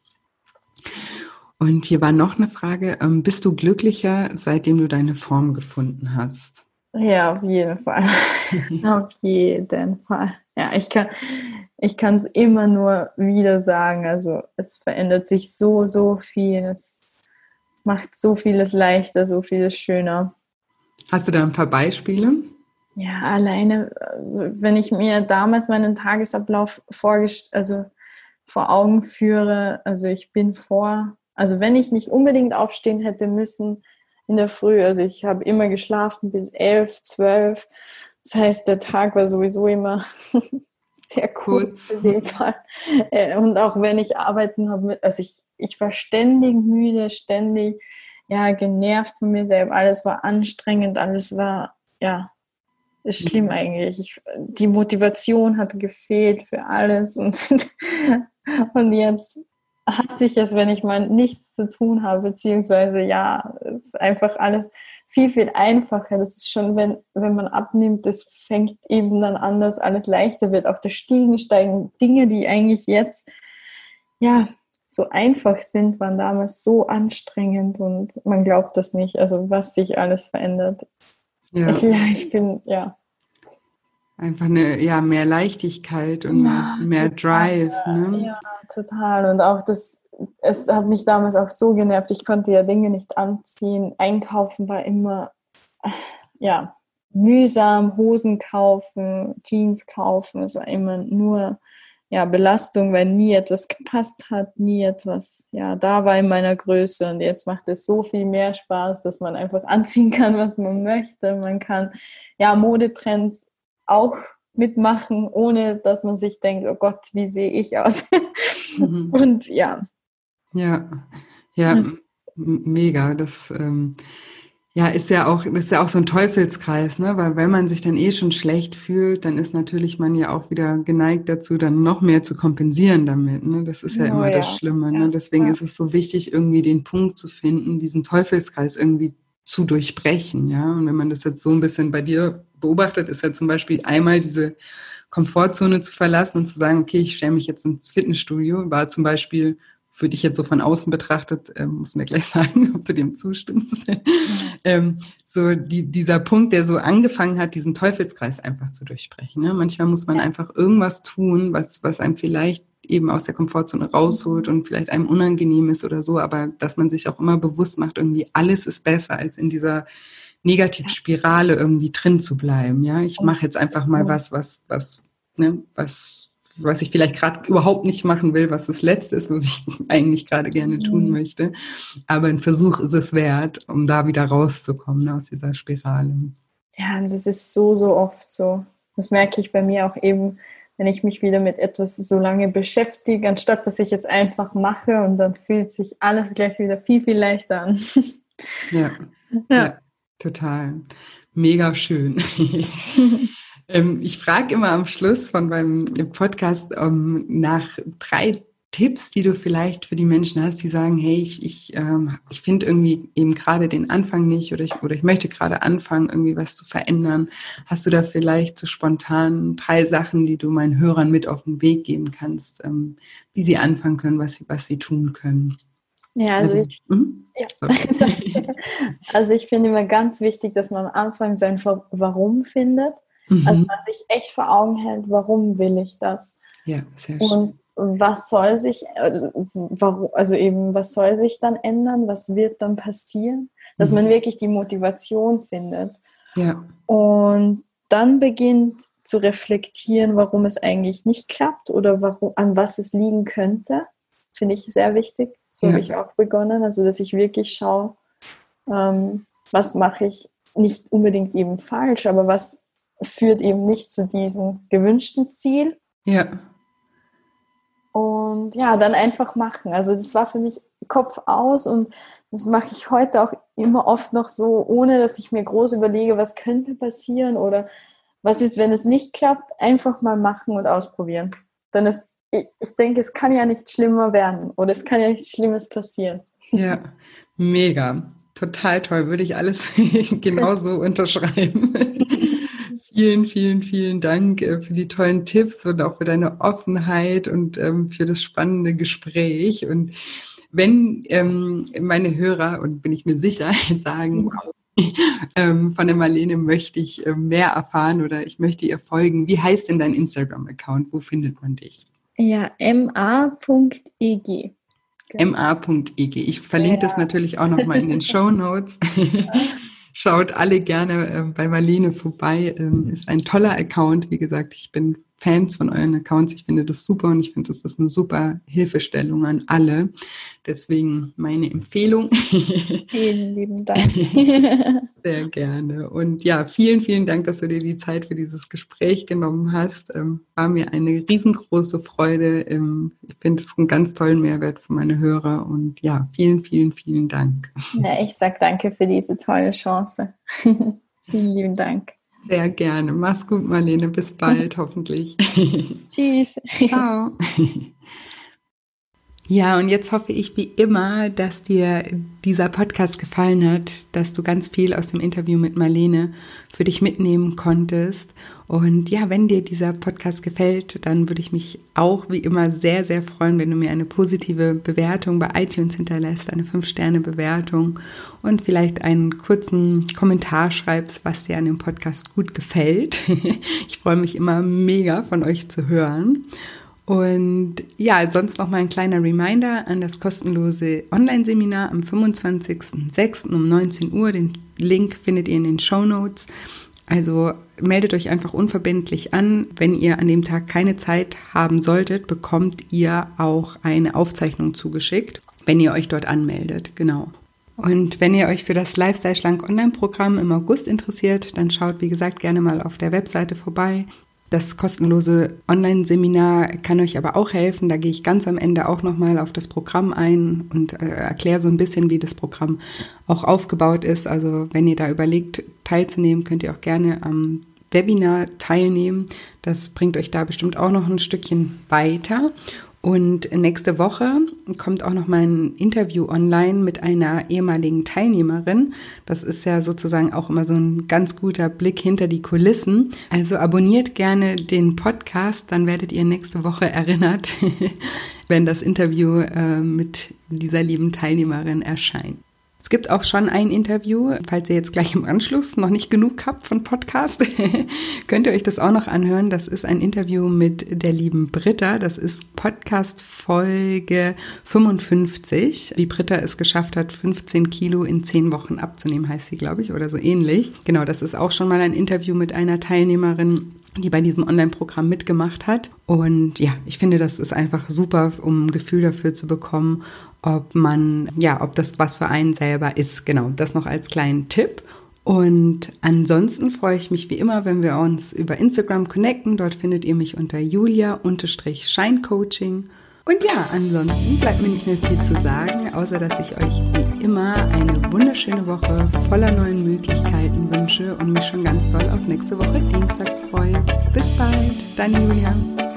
S1: Und hier war noch eine Frage, ähm, bist du glücklicher, seitdem du deine Form gefunden hast?
S2: Ja, auf jeden Fall. Auf jeden Fall. Ja, ich kann ich kann es immer nur wieder sagen. Also es verändert sich so, so viel. Es macht so vieles leichter, so vieles schöner.
S1: Hast du da ein paar Beispiele?
S2: Ja, alleine, also wenn ich mir damals meinen Tagesablauf vorgest- also vor Augen führe, also ich bin vor, also wenn ich nicht unbedingt aufstehen hätte müssen, in der Früh, also ich habe immer geschlafen bis elf, zwölf. Das heißt, der Tag war sowieso immer sehr kurz in dem Fall. Und auch wenn ich arbeiten habe, also ich, ich war ständig müde, ständig ja, genervt von mir selbst. Alles war anstrengend, alles war, ja, ist schlimm eigentlich. Ich, die Motivation hat gefehlt für alles. Und, und jetzt hasse ich es, wenn ich mal nichts zu tun habe, beziehungsweise ja, es ist einfach alles viel, viel einfacher. Das ist schon, wenn, wenn man abnimmt, das fängt eben dann an, dass alles leichter wird. Auch das Stiegen steigen, Dinge, die eigentlich jetzt ja, so einfach sind, waren damals so anstrengend und man glaubt das nicht, also was sich alles verändert.
S1: Ja.
S2: Ich, ja, ich bin, ja.
S1: Einfach eine, ja, mehr Leichtigkeit und mehr,
S2: Ja,
S1: mehr
S2: total,
S1: Drive, ne?
S2: ja, total. Und auch das, es hat mich damals auch so genervt, ich konnte ja Dinge nicht anziehen. Einkaufen war immer, ja, mühsam, Hosen kaufen, Jeans kaufen, es war immer nur, ja, Belastung, weil nie etwas gepasst hat, nie etwas, ja, da war in meiner Größe. Und jetzt macht es so viel mehr Spaß, dass man einfach anziehen kann, was man möchte. Man kann, ja, Modetrends auch mitmachen, ohne dass man sich denkt, oh Gott, wie sehe ich aus?
S1: Mhm.
S2: Und ja.
S1: Ja, ja, m- mega. Das ähm, ja, ist ja auch, ist ja auch so ein Teufelskreis, ne? Weil wenn man sich dann eh schon schlecht fühlt, dann ist natürlich man ja auch wieder geneigt dazu, dann noch mehr zu kompensieren damit, ne? Das ist ja
S2: Oh
S1: immer das
S2: ja.
S1: Schlimme,
S2: Ja,
S1: ne? Deswegen
S2: ja.
S1: ist es so wichtig, irgendwie den Punkt zu finden, diesen Teufelskreis irgendwie zu durchbrechen, ja? Und wenn man das jetzt so ein bisschen bei dir beobachtet, ist ja zum Beispiel einmal diese Komfortzone zu verlassen und zu sagen, okay, ich stelle mich jetzt ins Fitnessstudio, war zum Beispiel für dich jetzt so von außen betrachtet, ähm, muss mir gleich sagen, ob du dem zustimmst. ähm, so die, dieser Punkt, der so angefangen hat, diesen Teufelskreis einfach zu durchbrechen. Ne? Manchmal muss man einfach irgendwas tun, was, was einem vielleicht eben aus der Komfortzone rausholt und vielleicht einem unangenehm ist oder so, aber dass man sich auch immer bewusst macht, irgendwie alles ist besser, als in dieser Negativspirale irgendwie drin zu bleiben. Ja, ich mache jetzt einfach mal was, was, was, ne, was, was ich vielleicht gerade überhaupt nicht machen will, was das Letzte ist, was ich eigentlich gerade gerne tun möchte. Aber ein Versuch ist es wert, um da wieder rauszukommen, ne, aus dieser Spirale.
S2: Ja, das ist so, so oft so. Das merke ich bei mir auch eben, wenn ich mich wieder mit etwas so lange beschäftige, anstatt dass ich es einfach mache und dann fühlt sich alles gleich wieder viel, viel leichter an.
S1: Ja, ja,
S2: Ja.
S1: total. Mega schön. ähm, ich frage immer am Schluss von meinem Podcast um, nach drei Tipps, die du vielleicht für die Menschen hast, die sagen, hey, ich, ich, ähm, ich finde irgendwie eben gerade den Anfang nicht oder ich, oder ich möchte gerade anfangen, irgendwie was zu verändern. Hast du da vielleicht so spontan drei Sachen, die du meinen Hörern mit auf den Weg geben kannst, ähm, wie sie anfangen können, was sie, was sie tun können?
S2: Ja, also,
S1: Also,
S2: ich,
S1: hm?
S2: ja. Also ich finde immer ganz wichtig, dass man am Anfang sein Warum findet. Also
S1: Mhm.
S2: man sich echt vor Augen hält, warum will ich das?
S1: Ja, sehr schön.
S2: Und was soll sich, also, warum, also eben, was soll sich dann ändern? Was wird dann passieren? Dass
S1: Mhm.
S2: man wirklich die Motivation findet.
S1: Ja.
S2: Und dann beginnt zu reflektieren, warum es eigentlich nicht klappt oder warum, an was es liegen könnte. Finde ich sehr wichtig. So
S1: Ja.
S2: habe ich auch begonnen. Also, dass ich wirklich schaue, ähm, was mache ich nicht unbedingt eben falsch, aber was führt eben nicht zu diesem gewünschten Ziel.
S1: Ja.
S2: Und ja, dann einfach machen. Also das war für mich Kopf aus und das mache ich heute auch immer oft noch so, ohne dass ich mir groß überlege, was könnte passieren oder was ist, wenn es nicht klappt. Einfach mal machen und ausprobieren. Dann ist, ich, ich denke, es kann ja nicht schlimmer werden oder es kann ja nichts Schlimmes passieren.
S1: Ja, mega. Total toll. Würde ich alles genauso unterschreiben. Vielen, vielen, vielen Dank äh, für die tollen Tipps und auch für deine Offenheit und ähm, für das spannende Gespräch. Und wenn ähm, meine Hörer, und bin ich mir sicher, jetzt sagen, wow, ähm, von der Marlene möchte ich äh, mehr erfahren oder ich möchte ihr folgen. Wie heißt denn dein Instagram-Account? Wo findet man dich?
S2: Ja, m a punkt e g.
S1: m a punkt e g. Ich verlinke
S2: Ja.
S1: das natürlich auch nochmal in den Shownotes. Schaut alle gerne äh, bei Marlene vorbei. Ähm, ist ein toller Account. Wie gesagt, ich bin Fans von euren Accounts. Ich finde das super und ich finde, das ist eine super Hilfestellung an alle. Deswegen meine Empfehlung.
S2: Vielen lieben Dank.
S1: Sehr gerne. Und ja, vielen, vielen Dank, dass du dir die Zeit für dieses Gespräch genommen hast. Ähm, war mir eine riesengroße Freude. Ähm, ich finde es einen ganz tollen Mehrwert für meine Hörer. Und ja, vielen, vielen, vielen Dank.
S2: Ja, ich sage danke für diese tolle Chance. Vielen lieben Dank.
S1: Sehr gerne. Mach's gut, Marlene. Bis bald, hoffentlich.
S2: Tschüss.
S1: Ciao. Ja, und jetzt hoffe ich wie immer, dass dir dieser Podcast gefallen hat, dass du ganz viel aus dem Interview mit Marlene für dich mitnehmen konntest. Und ja, wenn dir dieser Podcast gefällt, dann würde ich mich auch wie immer sehr, sehr freuen, wenn du mir eine positive Bewertung bei iTunes hinterlässt, eine fünf Sterne Bewertung und vielleicht einen kurzen Kommentar schreibst, was dir an dem Podcast gut gefällt. Ich freue mich immer mega von euch zu hören. Und ja, sonst noch mal ein kleiner Reminder an das kostenlose Online-Seminar am fünfundzwanzigsten sechsten um neunzehn Uhr. Den Link findet ihr in den Shownotes. Also meldet euch einfach unverbindlich an. Wenn ihr an dem Tag keine Zeit haben solltet, bekommt ihr auch eine Aufzeichnung zugeschickt, wenn ihr euch dort anmeldet. Genau. Und wenn ihr euch für das Lifestyle Schlank Online-Programm im August interessiert, dann schaut, wie gesagt, gerne mal auf der Webseite vorbei. Das kostenlose Online-Seminar kann euch aber auch helfen. Da gehe ich ganz am Ende auch nochmal auf das Programm ein und äh, erkläre so ein bisschen, wie das Programm auch aufgebaut ist. Also wenn ihr da überlegt, teilzunehmen, könnt ihr auch gerne am Webinar teilnehmen. Das bringt euch da bestimmt auch noch ein Stückchen weiter. Und nächste Woche kommt auch noch mal ein Interview online mit einer ehemaligen Teilnehmerin. Das ist ja sozusagen auch immer so ein ganz guter Blick hinter die Kulissen. Also abonniert gerne den Podcast, dann werdet ihr nächste Woche erinnert, wenn das Interview äh, mit dieser lieben Teilnehmerin erscheint. Es gibt auch schon ein Interview, falls ihr jetzt gleich im Anschluss noch nicht genug habt von Podcast, könnt ihr euch das auch noch anhören. Das ist ein Interview mit der lieben Britta. Das ist Podcast-Folge fünfundfünfzig. Wie Britta es geschafft hat, fünfzehn Kilo in zehn Wochen abzunehmen, heißt sie, glaube ich, oder so ähnlich. Genau, das ist auch schon mal ein Interview mit einer Teilnehmerin, die bei diesem Online-Programm mitgemacht hat. Und ja, ich finde, das ist einfach super, um ein Gefühl dafür zu bekommen, ob man, ja, ob das was für einen selber ist. Genau, das noch als kleinen Tipp. Und ansonsten freue ich mich wie immer, wenn wir uns über Instagram connecten. Dort findet ihr mich unter Julia-Scheincoaching. Und ja, ansonsten bleibt mir nicht mehr viel zu sagen, außer dass ich euch wie immer eine wunderschöne Woche voller neuen Möglichkeiten wünsche und mich schon ganz doll auf nächste Woche Dienstag freue. Bis bald, deine Julia.